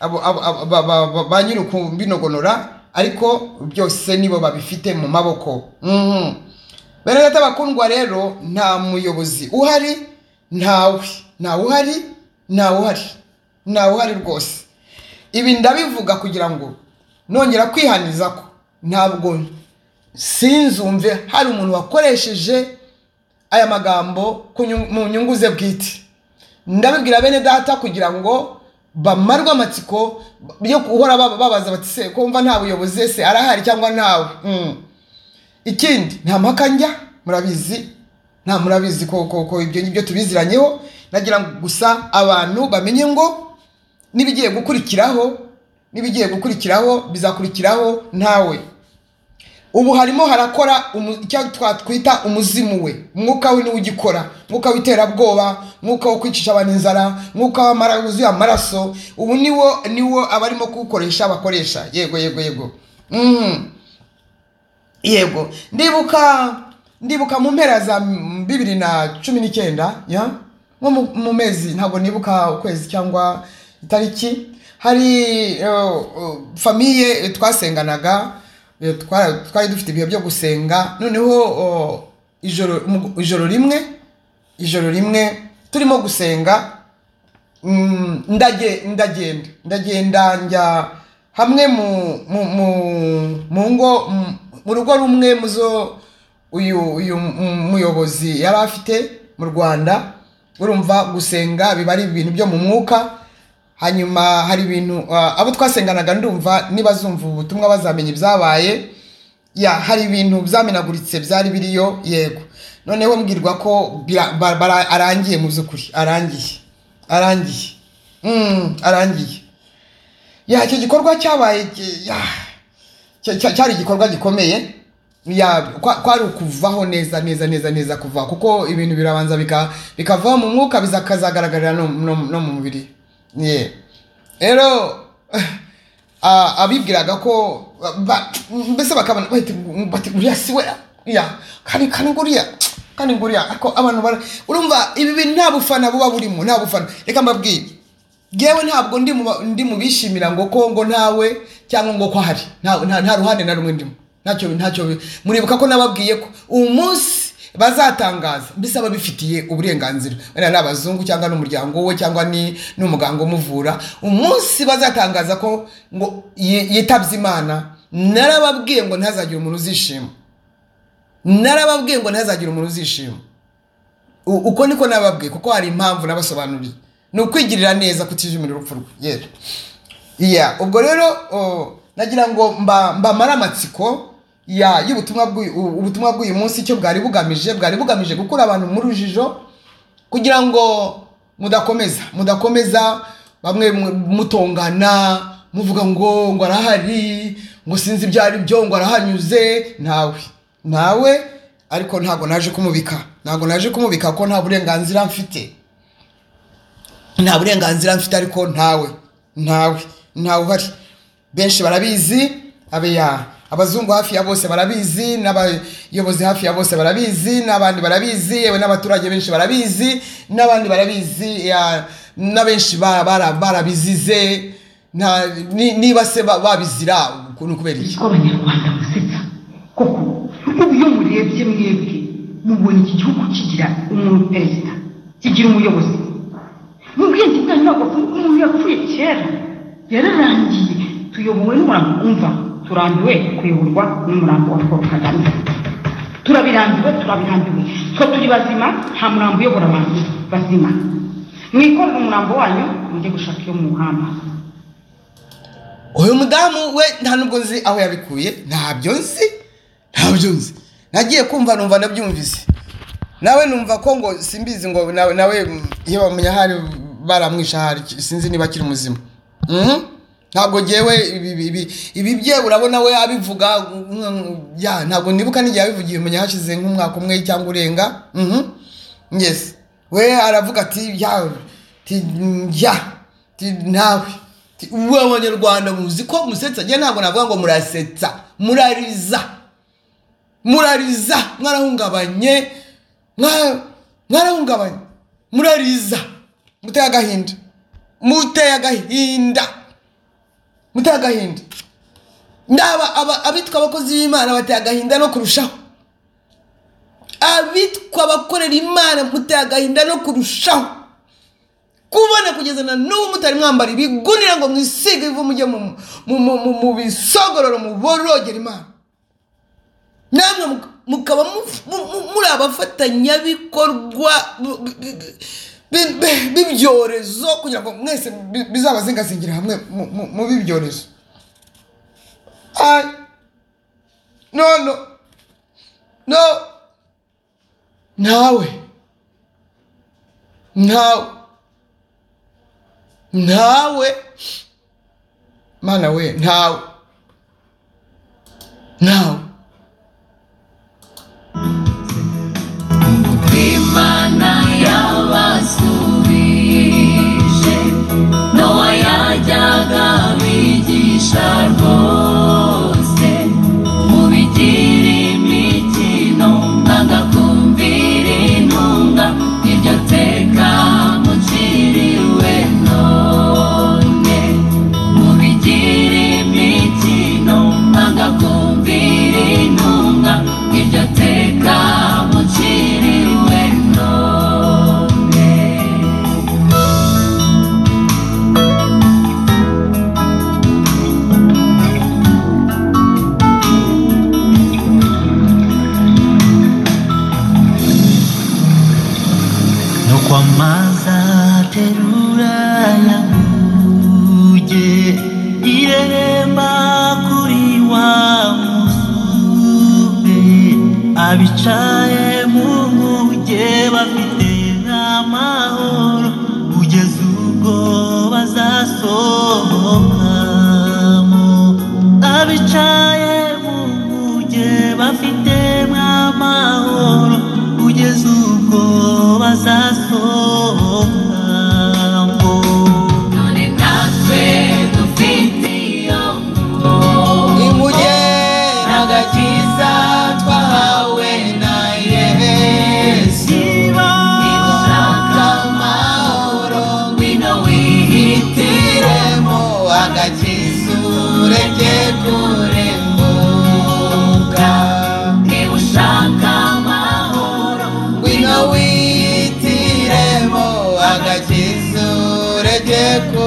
abo banyiruku binogonora, ariko byose nibo babifite mu maboko. Mhm bene data bakundwa rero nta muyobozi uhari ntawe ntawe uhari ntawe uhari ntawe uhari rwose ibi ndabivuga kugira ngo nongera kwihaniza ko ntabwo sinzumve hari umuntu wakoresheje aya magambo mu nyungu ze bwite ndabibwira bene data kugira ngo bamarwe amatsiko yo guhora babaza bati se kumva nta buyobozi se arahari cyangwa ntawe ikindi nta mpaka njya murabizi nta murabizi ko ko ibyo ngibyo tubiziranyeho nagira gusa abantu bamenye ngo nibigiye gukurikiraho nibigiye gukurikiraho bizakurikiraho ntawe ubu harimo harakora icyo twatwita umuzimu we mwuka we niwe ugikora mwuka w'iterabwoba mwuka wo kwicisha abantu inzara mwuka w'amaraso amaraso ubu niwo niwo abarimo kuwukoresha bakoresha yego yego yego mhm yego ndibuka ndibuka mu mpera za bibiri na cumi n'icyenda ya nko mu mezi ntabwo nibuka ukwezi cyangwa itariki hari famiye twasenganaga twari dufite ibihe byo gusenga noneho ijoro ijoro rimwe ijoro rimwe turimo gusenga ndage ndagenda ndagenda njya hamwe mu mu mu ngo mu rugo rumwe muzo uyu uyu muyobozi yari afite mu Rwanda urumva gusenga biba ari ibintu byo mu mwuka hanyuma hari ibintu abo twasenganaga ndumva nibazumva ubutumwa bazamenye ibyabaye ya hari ibintu byamenaguritse byari biriyo yego noneho mbwirwa ko arangiye mu byukuri arangiye arangiye mm arangiye ya icyo gikorwa cyabaye cyari igikorwa gikomeye ya kwari ukuvaho neza neza neza neza kuva kuko ibintu birabanza bikava mu mwuka bizakazagaragarira no no mu mubiri yeah ero abibwiraga ko mbese bakabona bati uriya siwe ya kandi kandi nguriya kandi nguriya ariko abantu bara urumva ibi bintu nta bufana buba burimo nta bufana reka mbabwire gewe ntabwo ndi ndi mu bishimira ngo ko ngo ntawe cyangwa ngo ko hari nta nta ruhande na rumwe ndimo ntacyo ntacyo muribuka ko nababwiye ko uyu munsi bazatangaza mbese ababifitiye uburenganzira wenda n'abazungu cyangwa n'umuryango we cyangwa ni n'umuganga umuvura umunsi bazatangaza ko ngo yitabye Imana narababwiye ngo ntazagira umuntu uzishima narababwiye ngo ntazagira umuntu uzishima uko niko nababwiye kuko hari impamvu nabasobanuriye ni ukwigirira neza kutijimira urupfu rwe yero iya ubwo rero nagira ngo mba mbamara amatsiko ya y'ubutumwa ubutumwa bw'uyu munsi cyo bwari bugamije bwari bugamije gukura abantu mu rujijo kugira ngo mudakomeza mudakomeza bamwe mutongana muvuga ngo ngo arahari ngo sinzi byari byo ngo arahanyuze ntawe ntawe ariko ntago naje kumubika ntago naje kumubika ko nta burenganzira mfite nta burenganzira mfite ariko ntawe ntawe ntawe uhari benshi barabizi abeya abazungu hafi ya bose barabizi n'abayobozi hafi ya bose barabizi n'abandi barabizi yewe n'abaturage benshi barabizi n'abandi barabizi n'abenshi barabizize niba se babizira ukuntu kubera iki ko abanyarwanda musetsa koko iyo murebye mwebwe mubona iki gihugu kigira umuntu perezida kigira umuyobozi mu bwenge bwanyu ntabwo umuntu yapfuye kera yararangiye tuyobowe n'umurambo umva turambiwe kuyoborwa n'umurambo wa Paul Kagame turabirambiwe turabirambiwe ko turi bazima nta murambo uyobora abantu bazima mwikora umurambo wanyu mujye gushaka iyo mu muhanda uyu mudamu we nta nubwo nzi aho yabikuye ntabyo nzi ntabyo nzi nagiye kumva numva nabyumvise nawe numva ko ngo simbizi ngo nawe nawe iyo bamenya hari baramwisha hari sinzi niba kiri muzima mhm ntabwo jewe ibi bye urabona we abivuga ya ntabwo nibuka n'igihe abivugiye umenya hashize nk'umwaka umwe cyangwa urenga mhm yes we aravuga ati ya ti ya ti nawe ubu abanyarwanda muzi ko musetsa je ntabwo navuga ngo murasetsa murariza murariza mwarahungabanye mwarahungabanye murariza muteye agahinda muteye agahinda muteye agahinda ndaba abitwa abakozi b'Imana bateye agahinda no kurushaho abitwa abakorera Imana muteye agahinda no kurushaho kubona kugeza na n'ubu mutari mwambara ibigunira ngo mwisiga ivu mujye mu mu bisogororo mu borogera Imana, namwe mukaba muri abafatanyabikorwa b'ibyorezo kugira ngo mwese bizabazingazingira hamwe mu b'ibyorezo. no no no nawe nawe nawe Mana we nawe nawe Imana yabasubije Nowa yajyaga bigisha rwose mubigira imikino nagakumvira intunga iryo teka muciriwe none mubigira imikino nagakumvira intunga iryo teka muciriwe none. Nuko amazi aterura yahuge ireremba kuri wa musube abicaye mu nkuge bafite n'amahoro kugeza ubwo bazasohokamo, abicaye mu nkuge bafite n'amahoro kugeza ubwo bazasohokamo. None natwe dufite iyo inkuge n'agakiza twahawe na Yesu, ushaka amahoro ngwino wihitiremo agakiza ureke kurembuka, niba ushaka amahoro ngwino wihitiremo agakiza ureke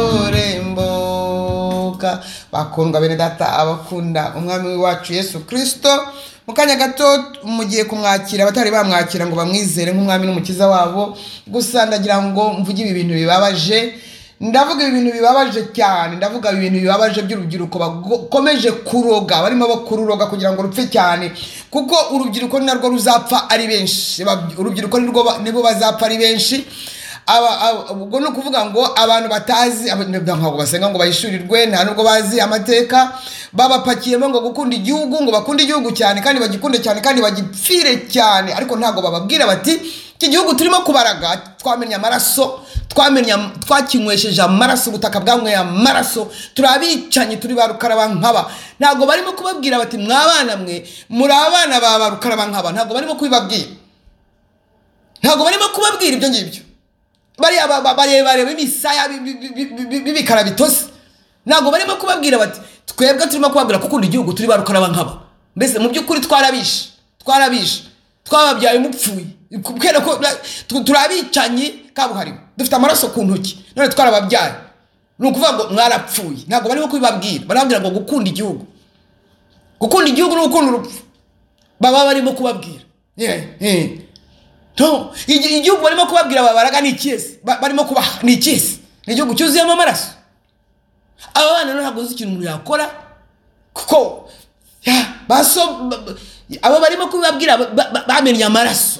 kurembuka. Bakundwa bene data abakunda umwami wacu Yesu Kristo, mu kanya gato mugiye kumwakira abatari bamwakira ngo bamwizere nk'umwami n'umukiza wabo. Gusa ndagira ngo mvuge ibi bintu bibabaje, ndavuga ibintu bibabaje cyane, ndavuga ibintu bibabaje by'urubyiruko bakomeje kuroga, barimo bakururoga kugira ngo rupfe cyane, kuko urubyiruko narwo ruzapfa ari benshi, urubyiruko nibo bazapfa ari benshi. aba ubwo no kuvuga ngo abantu batazi ntabwo basenga ngo bayishurirwe, nta nubwo bazi amateka, babapakiyemo ngo gukunda igihugu, ngo bakunde igihugu cyane kandi bagikunde cyane kandi bagipfire cyane, ariko ntabwo bababwira bati iki gihugu turimo kubaraga, twamenye amaraso, twamenya twakinywesheje amaraso, ubutaka bwamwe amaraso, turabicanye, turi barukaraba nkaba. Ntabwo barimo kubabwira bati mwabana mwe muri abana ba barukaraba nkaba, ntabwo barimo kubibabwira, ntabwo barimo kubabwira ibyo ngibyo. Bari ababarebare b'imisaya bibikara bitose, ntabwo barimo kubabwira bati twebwe turimo kubabwira kuko undi gihugu turi barukaraba nkaba. Mbese mu by'ukuri twarabishe twarabishe twababyaye mupfuye, kubera ko turabicanye kabuhariwe, dufite amaraso ku ntoki, none twarababyaye, ni ukuvuga ngo mwarapfuye. Ntabwo barimo kubibabwira, barabwira ngo gukunda igihugu, gukunda igihugu no gukunda urupfu, baba barimo kubabwira. yeah yeah no igihugu barimo kubabwira babaraga ni ikisi, barimo kubaha ni ikisi, ni igihugu cyuzuyemo amaraso. Aba bana ntabwo uzi ikintu umuntu yakora, kuko ya baso abo barimo kubabwira bamenye amaraso,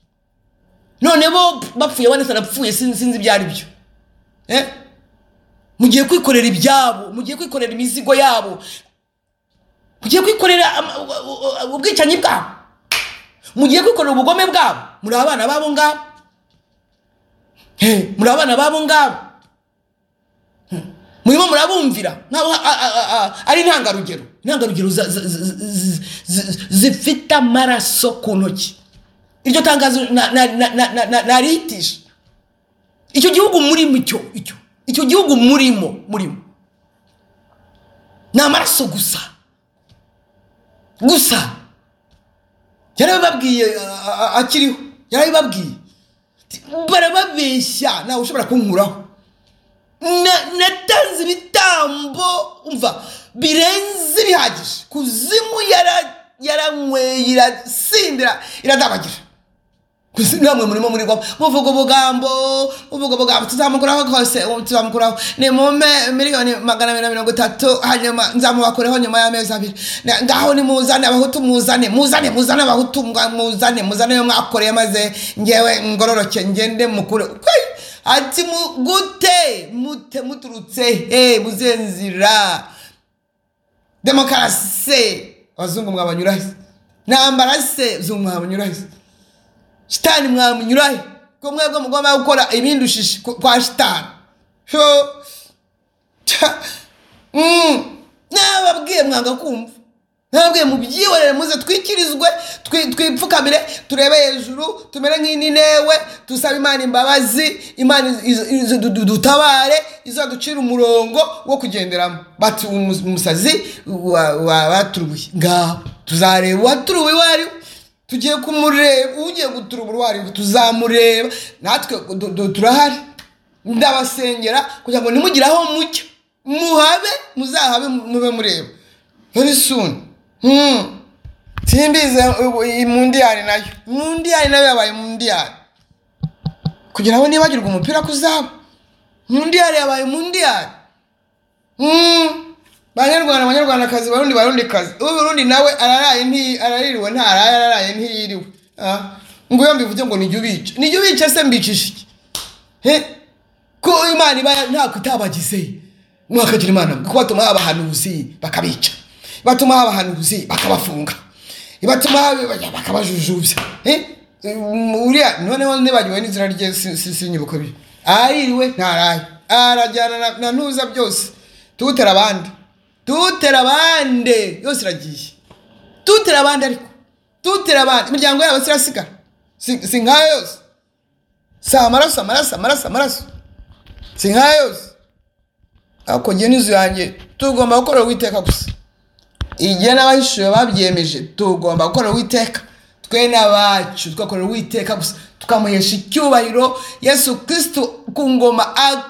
none bo bapfuye bane sarapfuye sinzi ibyari byo. eh mugiye kwikorera ibyabo, mugiye kwikorera imizigo yabo, mugiye kwikorera ubwicanyi bwabo, mugiye kwikorera ubugome bwabo. Muri abana babo ngabo, eh muri abana babo ngabo, murimo murabumvira nkaho ari ntangarugero, ntangarugero zifite amaraso ku ntoki. Iryo tangazo narihitisha icyo gihugu murimo, icyo icyo icyo gihugu murimo murimo ni amaraso gusa gusa. yarababwiye akiriho, yarabibabwiye barababeshya nawe ushobora kunkuraho. Natanze ibitambo umva birenze bihagije, kuzimu yaranyweye irasindira iradabagira. Namwe murimo muri gwa muvuga ubugambo muvuga ubugambo tuzamukuraho kose tuzamukuraho ni mume miliyoni magana abiri na mirongo itatu hanyuma nzamubakoreho nyuma y'amezi abiri. Ngaho ni muzane abahutu muzane muzane muzane abahutu muzane muzane yo mwakoreye maze ngewe ngororoke ngende mukure. Ati gute mute muturutse eh muzenzira demokarasi abazungu mwabanyurahe nambara se zungu mwabanyurahe shitani mwamunyurahe ko mwebwe mugomba gukora ibindushishi kwa shitani so mm nababwiye mwanga kumva nababwiye mubyiyorere muze twikirizwe twipfukamire turebe hejuru tumere nk'ininewe tusaba Imana imbabazi Imana dutabare izaducira umurongo wo kugenderamo. Bati umusazi waturubuye ngaho tuzareba waturubuye wari tugiye kumureba ugiye guturubura wari tuzamureba natwe turahari. Ndabasengera kugira ngo nimugiraho mucyo muhabe muzahabe mube mureba very soon. Hmm. Simbize imundiyari nayo. Mundiyari nayo yabaye mundiyari. Kugira ngo nibagirwa umupira kuzaba. Mundiyari yabaye mundiyari. Hmm. Banyarwanda abanyarwanda kazi barundi barundi kazi. Ubu Burundi nawe araraye nti araririwe nta araye araraye ntiyiriwe. Ah. Ngo yombi vuze ngo nijye ubica. Nijye ubica se mbicishiki. He? Ko Imana iba nta kutabagize. Mwakagira Imana ko batuma abahanuzi bakabica. Batuma abahanuzi bakabafunga. Ibatuma bakabajujubya. Eh? Uriya none nibagiwe n'izina rye sinyibuko bi. Aririwe ntaraye. Arajyana na ntuza byose. Tutera abandi. Tutera abandi yose iragiye. Tutera abandi ariko. Tutera abandi imiryango yabo sirasigara. Singayo yose. Sa amaraso amaraso amaraso amaraso. Singayo yose. Ako genizo yanjye tugomba gukora witeka gusa. Igihe n'abahishuye babyemeje tugomba gukora witeka. Twe n'abacu twakora witeka gusa tukamuhesha icyubahiro Yesu Kristo ku ngoma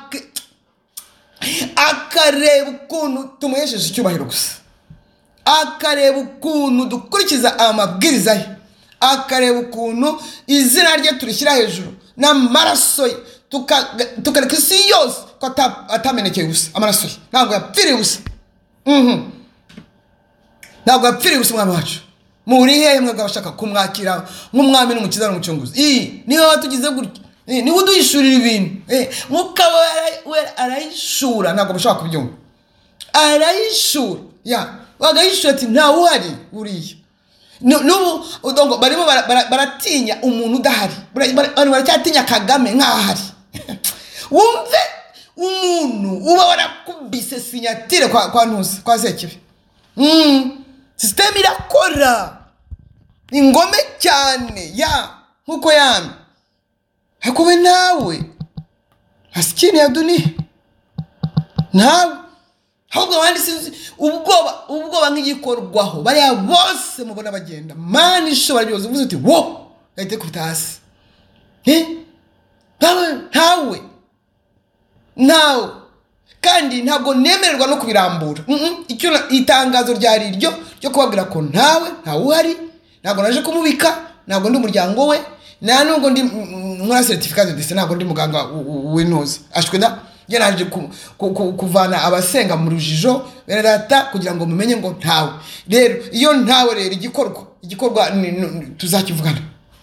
akareba ukuntu tumuhesheje icyubahiro gusa. Akareba ukuntu dukurikiza amabwiriza ye. Akareba ukuntu izina rye turishyira hejuru n'amaraso ye tukareka isi yose ko atamenekeye gusa amaraso ye ntabwo yapfiriye gusa. Mhm. Ntabwo yapfiriye gusa umwami wacu. Muri hehe mwebwe abashaka kumwakira nk'umwami n'umukiza n'umucunguzi. Ii niwe watugize gutya. Eh niwe uduhishurira ibintu. Eh mwuka we arayishura ntabwo bashaka kubyumva. Arayishura. Ya bagahishura ati nta uhari uriya. Nubu udongo barimo baratinya umuntu udahari. Bari baracyatinya Kagame nk'ahari. Wumve umuntu uba warakubise sinyatire kwa kwa ntuzi kwa Sekibi. Mm. System irakora ingome cyane ya nkuko yami hakuwe nawe maskini ya dunia nawe ahubwo abandi sinzi ubwoba ubwoba nk'igikorwaho bariya bose mubona bagenda mani ishobora byose uvuze uti wo ahite kutasi eh nawe nawe nawe kandi ntabwo nemererwa no kubirambura. Icyo itangazo ryari iryo ryo kubabwira ko ntawe ntawe uhari, ntabwo naje kumubika, ntabwo ndi umuryango we, nta nubwo ndi nkora certificate de ntabwo ndi muganga w'intuzi ashwe da nge naje kuvana abasenga mu rujijo berata kugira ngo mumenye ngo ntawe. Rero iyo ntawe rero igikorwa igikorwa tuzakivugana.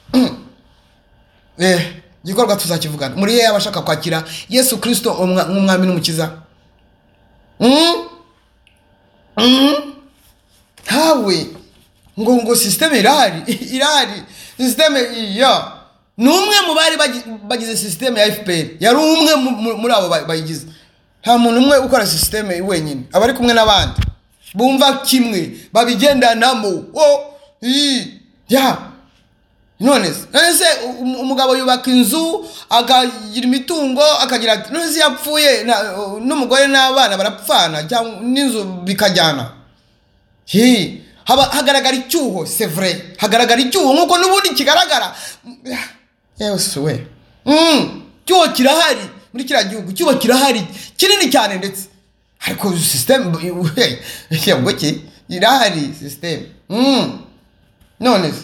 Eh igikorwa tuzakivugana muri ye abashaka kwakira Yesu Kristo umwami n'umukiza. Mm. Mm. Hawe ngo ngo system irari irari system iya numwe mu bari bagize system ya F P R yari umwe muri abo bayigize. Nta muntu umwe ukora system wenyine abari kumwe n'abandi bumva kimwe babigendanamo. Oh i ya none se umugabo yubaka inzu akagira imitungo akagira none se yapfuye n'umugore n'abana barapfana cyangwa n'inzu bikajyana. Hi haba hagaragara icyuho, c'est vrai, hagaragara icyuho nkuko n'ubundi kigaragara. Yesu we, mm cyuho kirahari muri kiriya gihugu, cyuho kirahari kinini cyane ndetse ariko system yabwo ki irahari system. mm none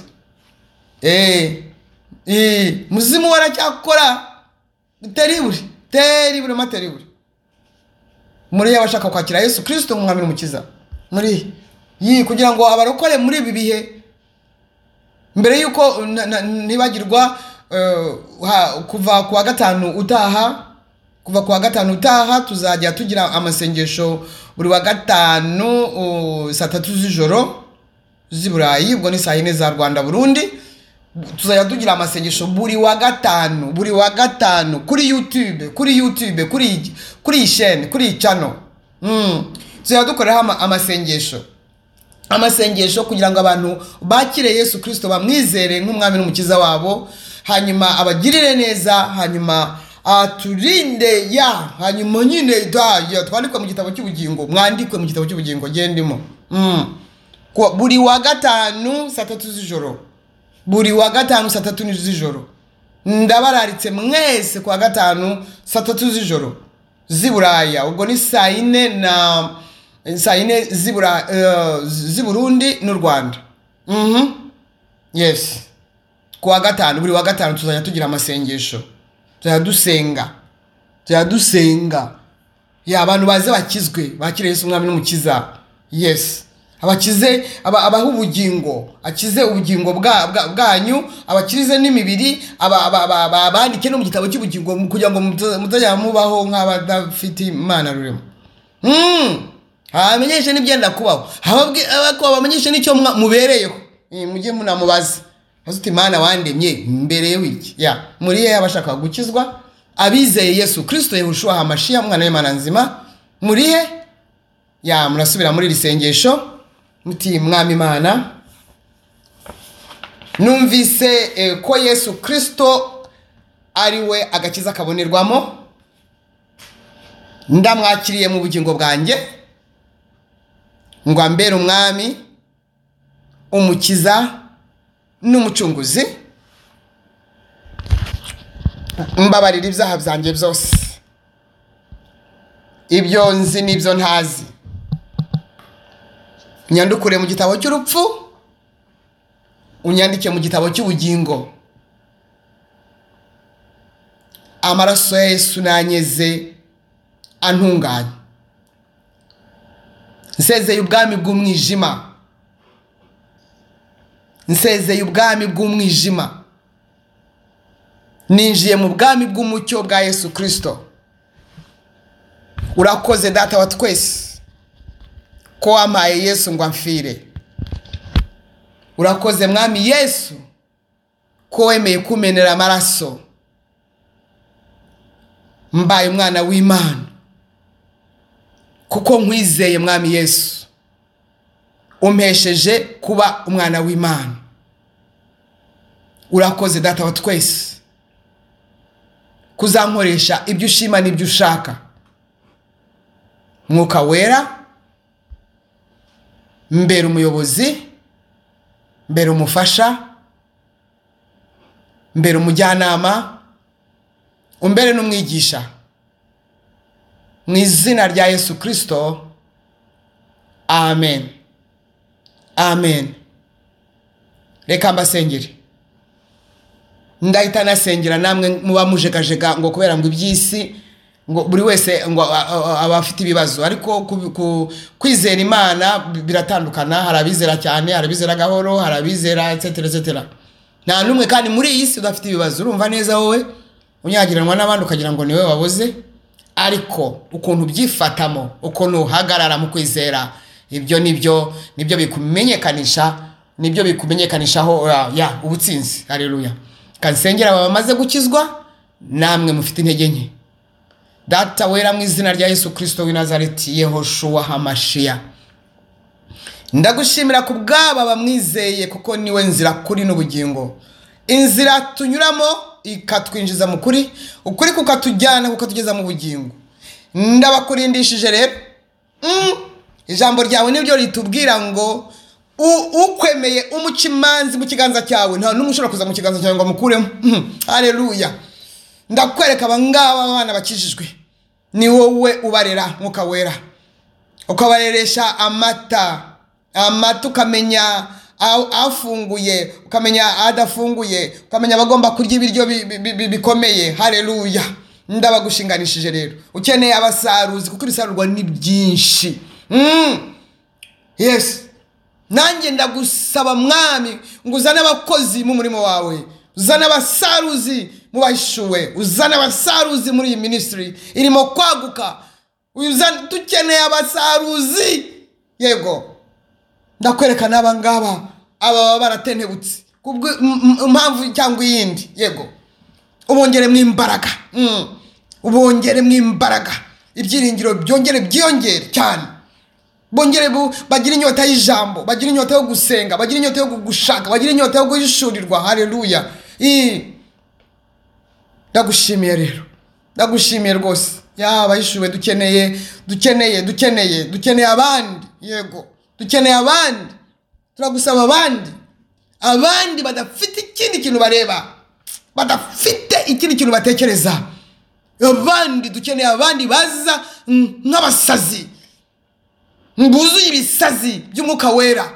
eh eh muzimu waracyakora terrible terrible materible muri yabashaka kwakira Yesu Kristo umwami n'umukiza muri yi kugira ngo abarokore muri ibi bihe mbere yuko ntibagirwa kuva ku wa gatanu utaha kuva ku wa gatanu utaha tuzajya tugira amasengesho buri wa gatanu saa tatu z'ijoro z'Iburayi, ubwo ni saa yine za Rwanda Burundi. Tuzajya tugira amasengesho buri wa gatanu buri wa gatanu kuri YouTube kuri YouTube kuri kuri chaîne kuri channel. mm tuzajya dukorera amasengesho amasengesho kugira ngo abantu bakire Yesu Kristo bamwizere nk'umwami n'umukiza wabo, hanyuma abagirire neza, hanyuma aturinde ya hanyuma nyine da ya twandikwe mu gitabo cy'ubugingo, mwandikwe mu gitabo cy'ubugingo gendimo. mm ko buri wa gatanu saa tatu z'ijoro buri wa gatanu saa tatu z'ijoro ndabararitse mwese kwa gatanu saa tatu z'ijoro z'Iburaya, ubwo ni saa yine na saa yine z'Ibura uh, z'Burundi n'u Rwanda. mhm yes kwa gatanu buri wa gatanu tuzajya tugira amasengesho, tuzajya dusenga tuzajya dusenga ya abantu baze bakizwe bakire Yesu umwami n'umukiza. yes abakize abaha ubugingo, akize ubugingo bwanyu, abakirize n'imibiri, abandike no mu gitabo cy'ubugingo kugira ngo mutajya mubaho nk'abadafite Imana rurimo. mm hamenyeshe n'ibyenda kubaho, hababwe abako bamenyeshe n'icyo mubereyeho, mujye munamubaza azuti Imana wandemye mbereyeho iki. ya muri ye abashaka gukizwa abizeye Yesu Kristo Yehoshua Hamashiya umwana w'Imana nzima, muri he ya murasubira muri lisengesho muti mwami Imana numvise eh, ko Yesu Kristo ari we agakiza kabonerwamo, ndamwakiriye mu bugingo bwanjye ngo ambere umwami umukiza n'umucunguzi, mbabarira ibyaha byanjye byose, ibyo nzi n'ibyo ntazi, nyandukure mu gitabo cy'urupfu unyandike mu gitabo cy'ubugingo. Amaraso ya Yesu nanyeze antunganye, nsezeye ubwami bw'umwijima, nsezeye ubwami bw'umwijima, ninjiye mu bwami bw'umucyo bwa Yesu Kristo. Urakoze data wa twese ko wampaye Yesu ngo amfire. Urakoze mwami Yesu ko wemeye kumenera amaraso, mbaye umwana w'Imana kuko nkwizeye mwami Yesu, umpesheje kuba umwana w'Imana. Urakoze data wa twese kuzankoresha ibyo ushima n'ibyo ushaka. Mwuka wera mbere umuyobozi, mbere umufasha, mbere umujyanama, umbere n'umwigisha, mu izina rya Yesu Kristo. amen amen. Reka mbasengere, ndahita nasengera namwe muba mujegajega ngo kubera ngo iby'isi ngo buri wese ngo abafite ibibazo, ariko kwizera Imana biratandukana. Harabizera cyane, harabizera gahoro, harabizera etc etc. Nta numwe kandi muri iyi si udafite ibibazo. Urumva neza wowe unyagiranwa n'abandi ukagira ngo niwe waboze, ariko ukuntu byifatamo, ukuntu uhagarara mu kwizera, ibyo nibyo nibyo bikumenyekanisha, nibyo bikumenyekanishaho ya ubutsinzi. Haleluya. Kansengera bamaze gukizwa, namwe mufite intege nke. Data wera mu izina rya Yesu Kristo w'i Nazareti Yehoshua Hamashiya, ndagushimira ku bwaba bamwizeye kuko niwe nzira kuri n'ubugingo. Inzira tunyuramo ikatwinjiza mu kuri, ukuri kukatujyana kukatugeza mu bugingo. Ndabakurindishije rero mm, ijambo ryawe nibyo ritubwira ngo ukwemeye umucimanzi mu kiganza cyawe nta numwe ushobora kuza mu kiganza cyawe ngo amukuremo. Haleluya. Ndakwereka abangaba abana bakijijwe ni wowe ubarera Mwuka Wera, ukabareresha amata amata ukamenya afunguye, ukamenya adafunguye, ukamenya bagomba kurya ibiryo bikomeye. Haleluya. Ndabagushinganishije rero, ukeneye abasaruzi kuko ibisarurwa ni byinshi. Mm. Yes. Nanjye ndagusaba mwami ngo uzane abakozi mu murimo wawe, uzane abasaruzi mu bahishuwe, uzane abasaruzi muri iyi ministry irimo kwaguka. Uzane, dukeneye abasaruzi. Yego. Ndakwereka naba ngaba aba baratenebutse kubwo impamvu cyangwa yindi. Yego. Ubongere mu imbaraga. Mm. Ubongere mu imbaraga. Ibyiringiro byongere byongere cyane. Bongere bagira inyota y'ijambo, bagira inyota yo gusenga, bagira inyota yo gushaka, bagira inyota yo guhishurirwa. Haleluya. I Ndagushimiye rero. Ndagushimiye rwose. Ya bahishuwe dukeneye, dukeneye, dukeneye, dukeneye abandi. Yego. Dukeneye abandi. Turagusaba abandi. Abandi badafite ikindi kintu bareba. Badafite ikindi kintu batekereza. Abandi dukeneye abandi baza nk'abasazi. Mbuzuye ibisazi by'Umwuka Wera.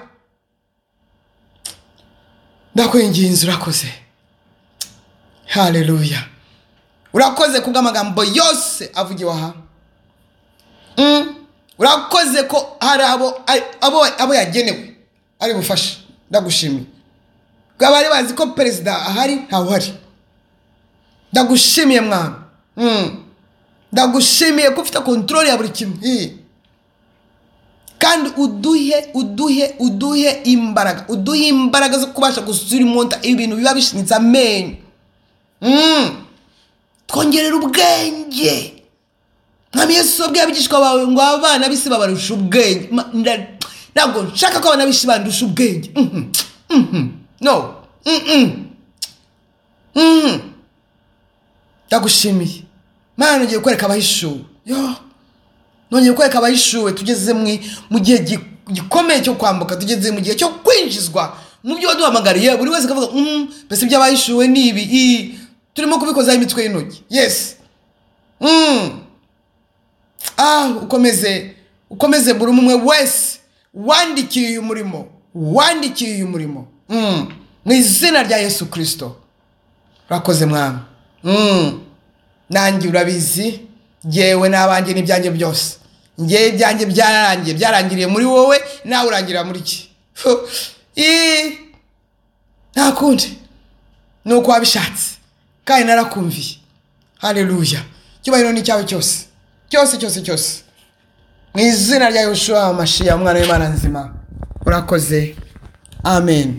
Ndakwinginze urakoze. Haleluya. Urakoze kubw'amagambo yose avugiwe aha. Mm. Urakoze ko hari abo abo abo yagenewe ari bufashe. Ndagushimiye. Bwabari bazi ko perezida ahari ntawe hari. Ndagushimiye mwana. Mm. Ndagushimiye ko ufite control ya buri kimwe. Kandi uduhe uduhe uduhe imbaraga, uduhe imbaraga zo kubasha gusura imonta ibintu biba bishinitse amenyo. Mm. Twongerera ubwenge. Mwami Yesu abwiye abigishwa bawe ngo abana bisi babarusha ubwenge. Ntabwo nshaka ko abana bisi bandusha ubwenge. Mhm. Mhm. No. Mhm. Mhm. Ndagushimiye. Mana ngiye kwereka abahishuwe. Yo. Nongeye kwereka abahishuwe tugeze mu gihe gikomeye cyo kwambuka, tugeze mu gihe cyo kwinjizwa mu byo waduhamagariye. Buri wese akavuga mm bese by'abahishuwe ni ibi turimo kubikoza imitwe y'intoki. Yes. Mm. Ah, ukomeze ukomeze buri umwe wese wandikiye uyu murimo, wandikiye uyu murimo. Mm. Mu izina rya Yesu Kristo. Rakoze mwami. Mm. Nanjye urabizi, jewe n'abanje n'ibyanjye byose. Ngiye ibyanjye byarangiye, byarangiriye muri wowe, nawe urangirira muri ki. Eh. Nta kundi. Nuko wabishatse. Kandi narakumviye. Haleluya. Cyubahiro ni cyawe cyose. Cyose cyose cyose. Mu izina rya Yoshua Amashiya umwana w'Imana nzima. Urakoze. Amen.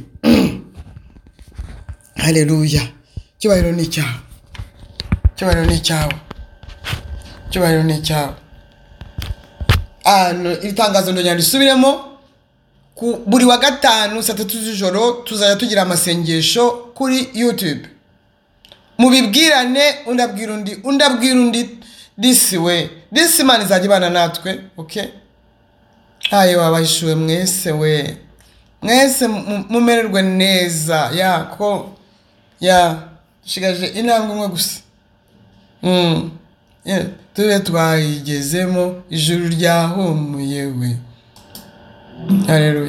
Haleluya. Cyubahiro ni cyawe. Cyubahiro ni cyawe. Cyubahiro ni cyawe. Ah, itangazo ndongera risubiremo ku buri wa gatanu saa tatu z'ijoro tuzajya tugira amasengesho kuri YouTube. Mubibwirane undabwira undi undabwira undi this way. This man izajibana natwe, okay? Ayo wabahishuwe mwese we. Mwese mumererwe neza yako ya shigaje intambwe umwe gusa. Mm. Yeah, tube twayigezemo ijuru ryahumuye we. Haleluya.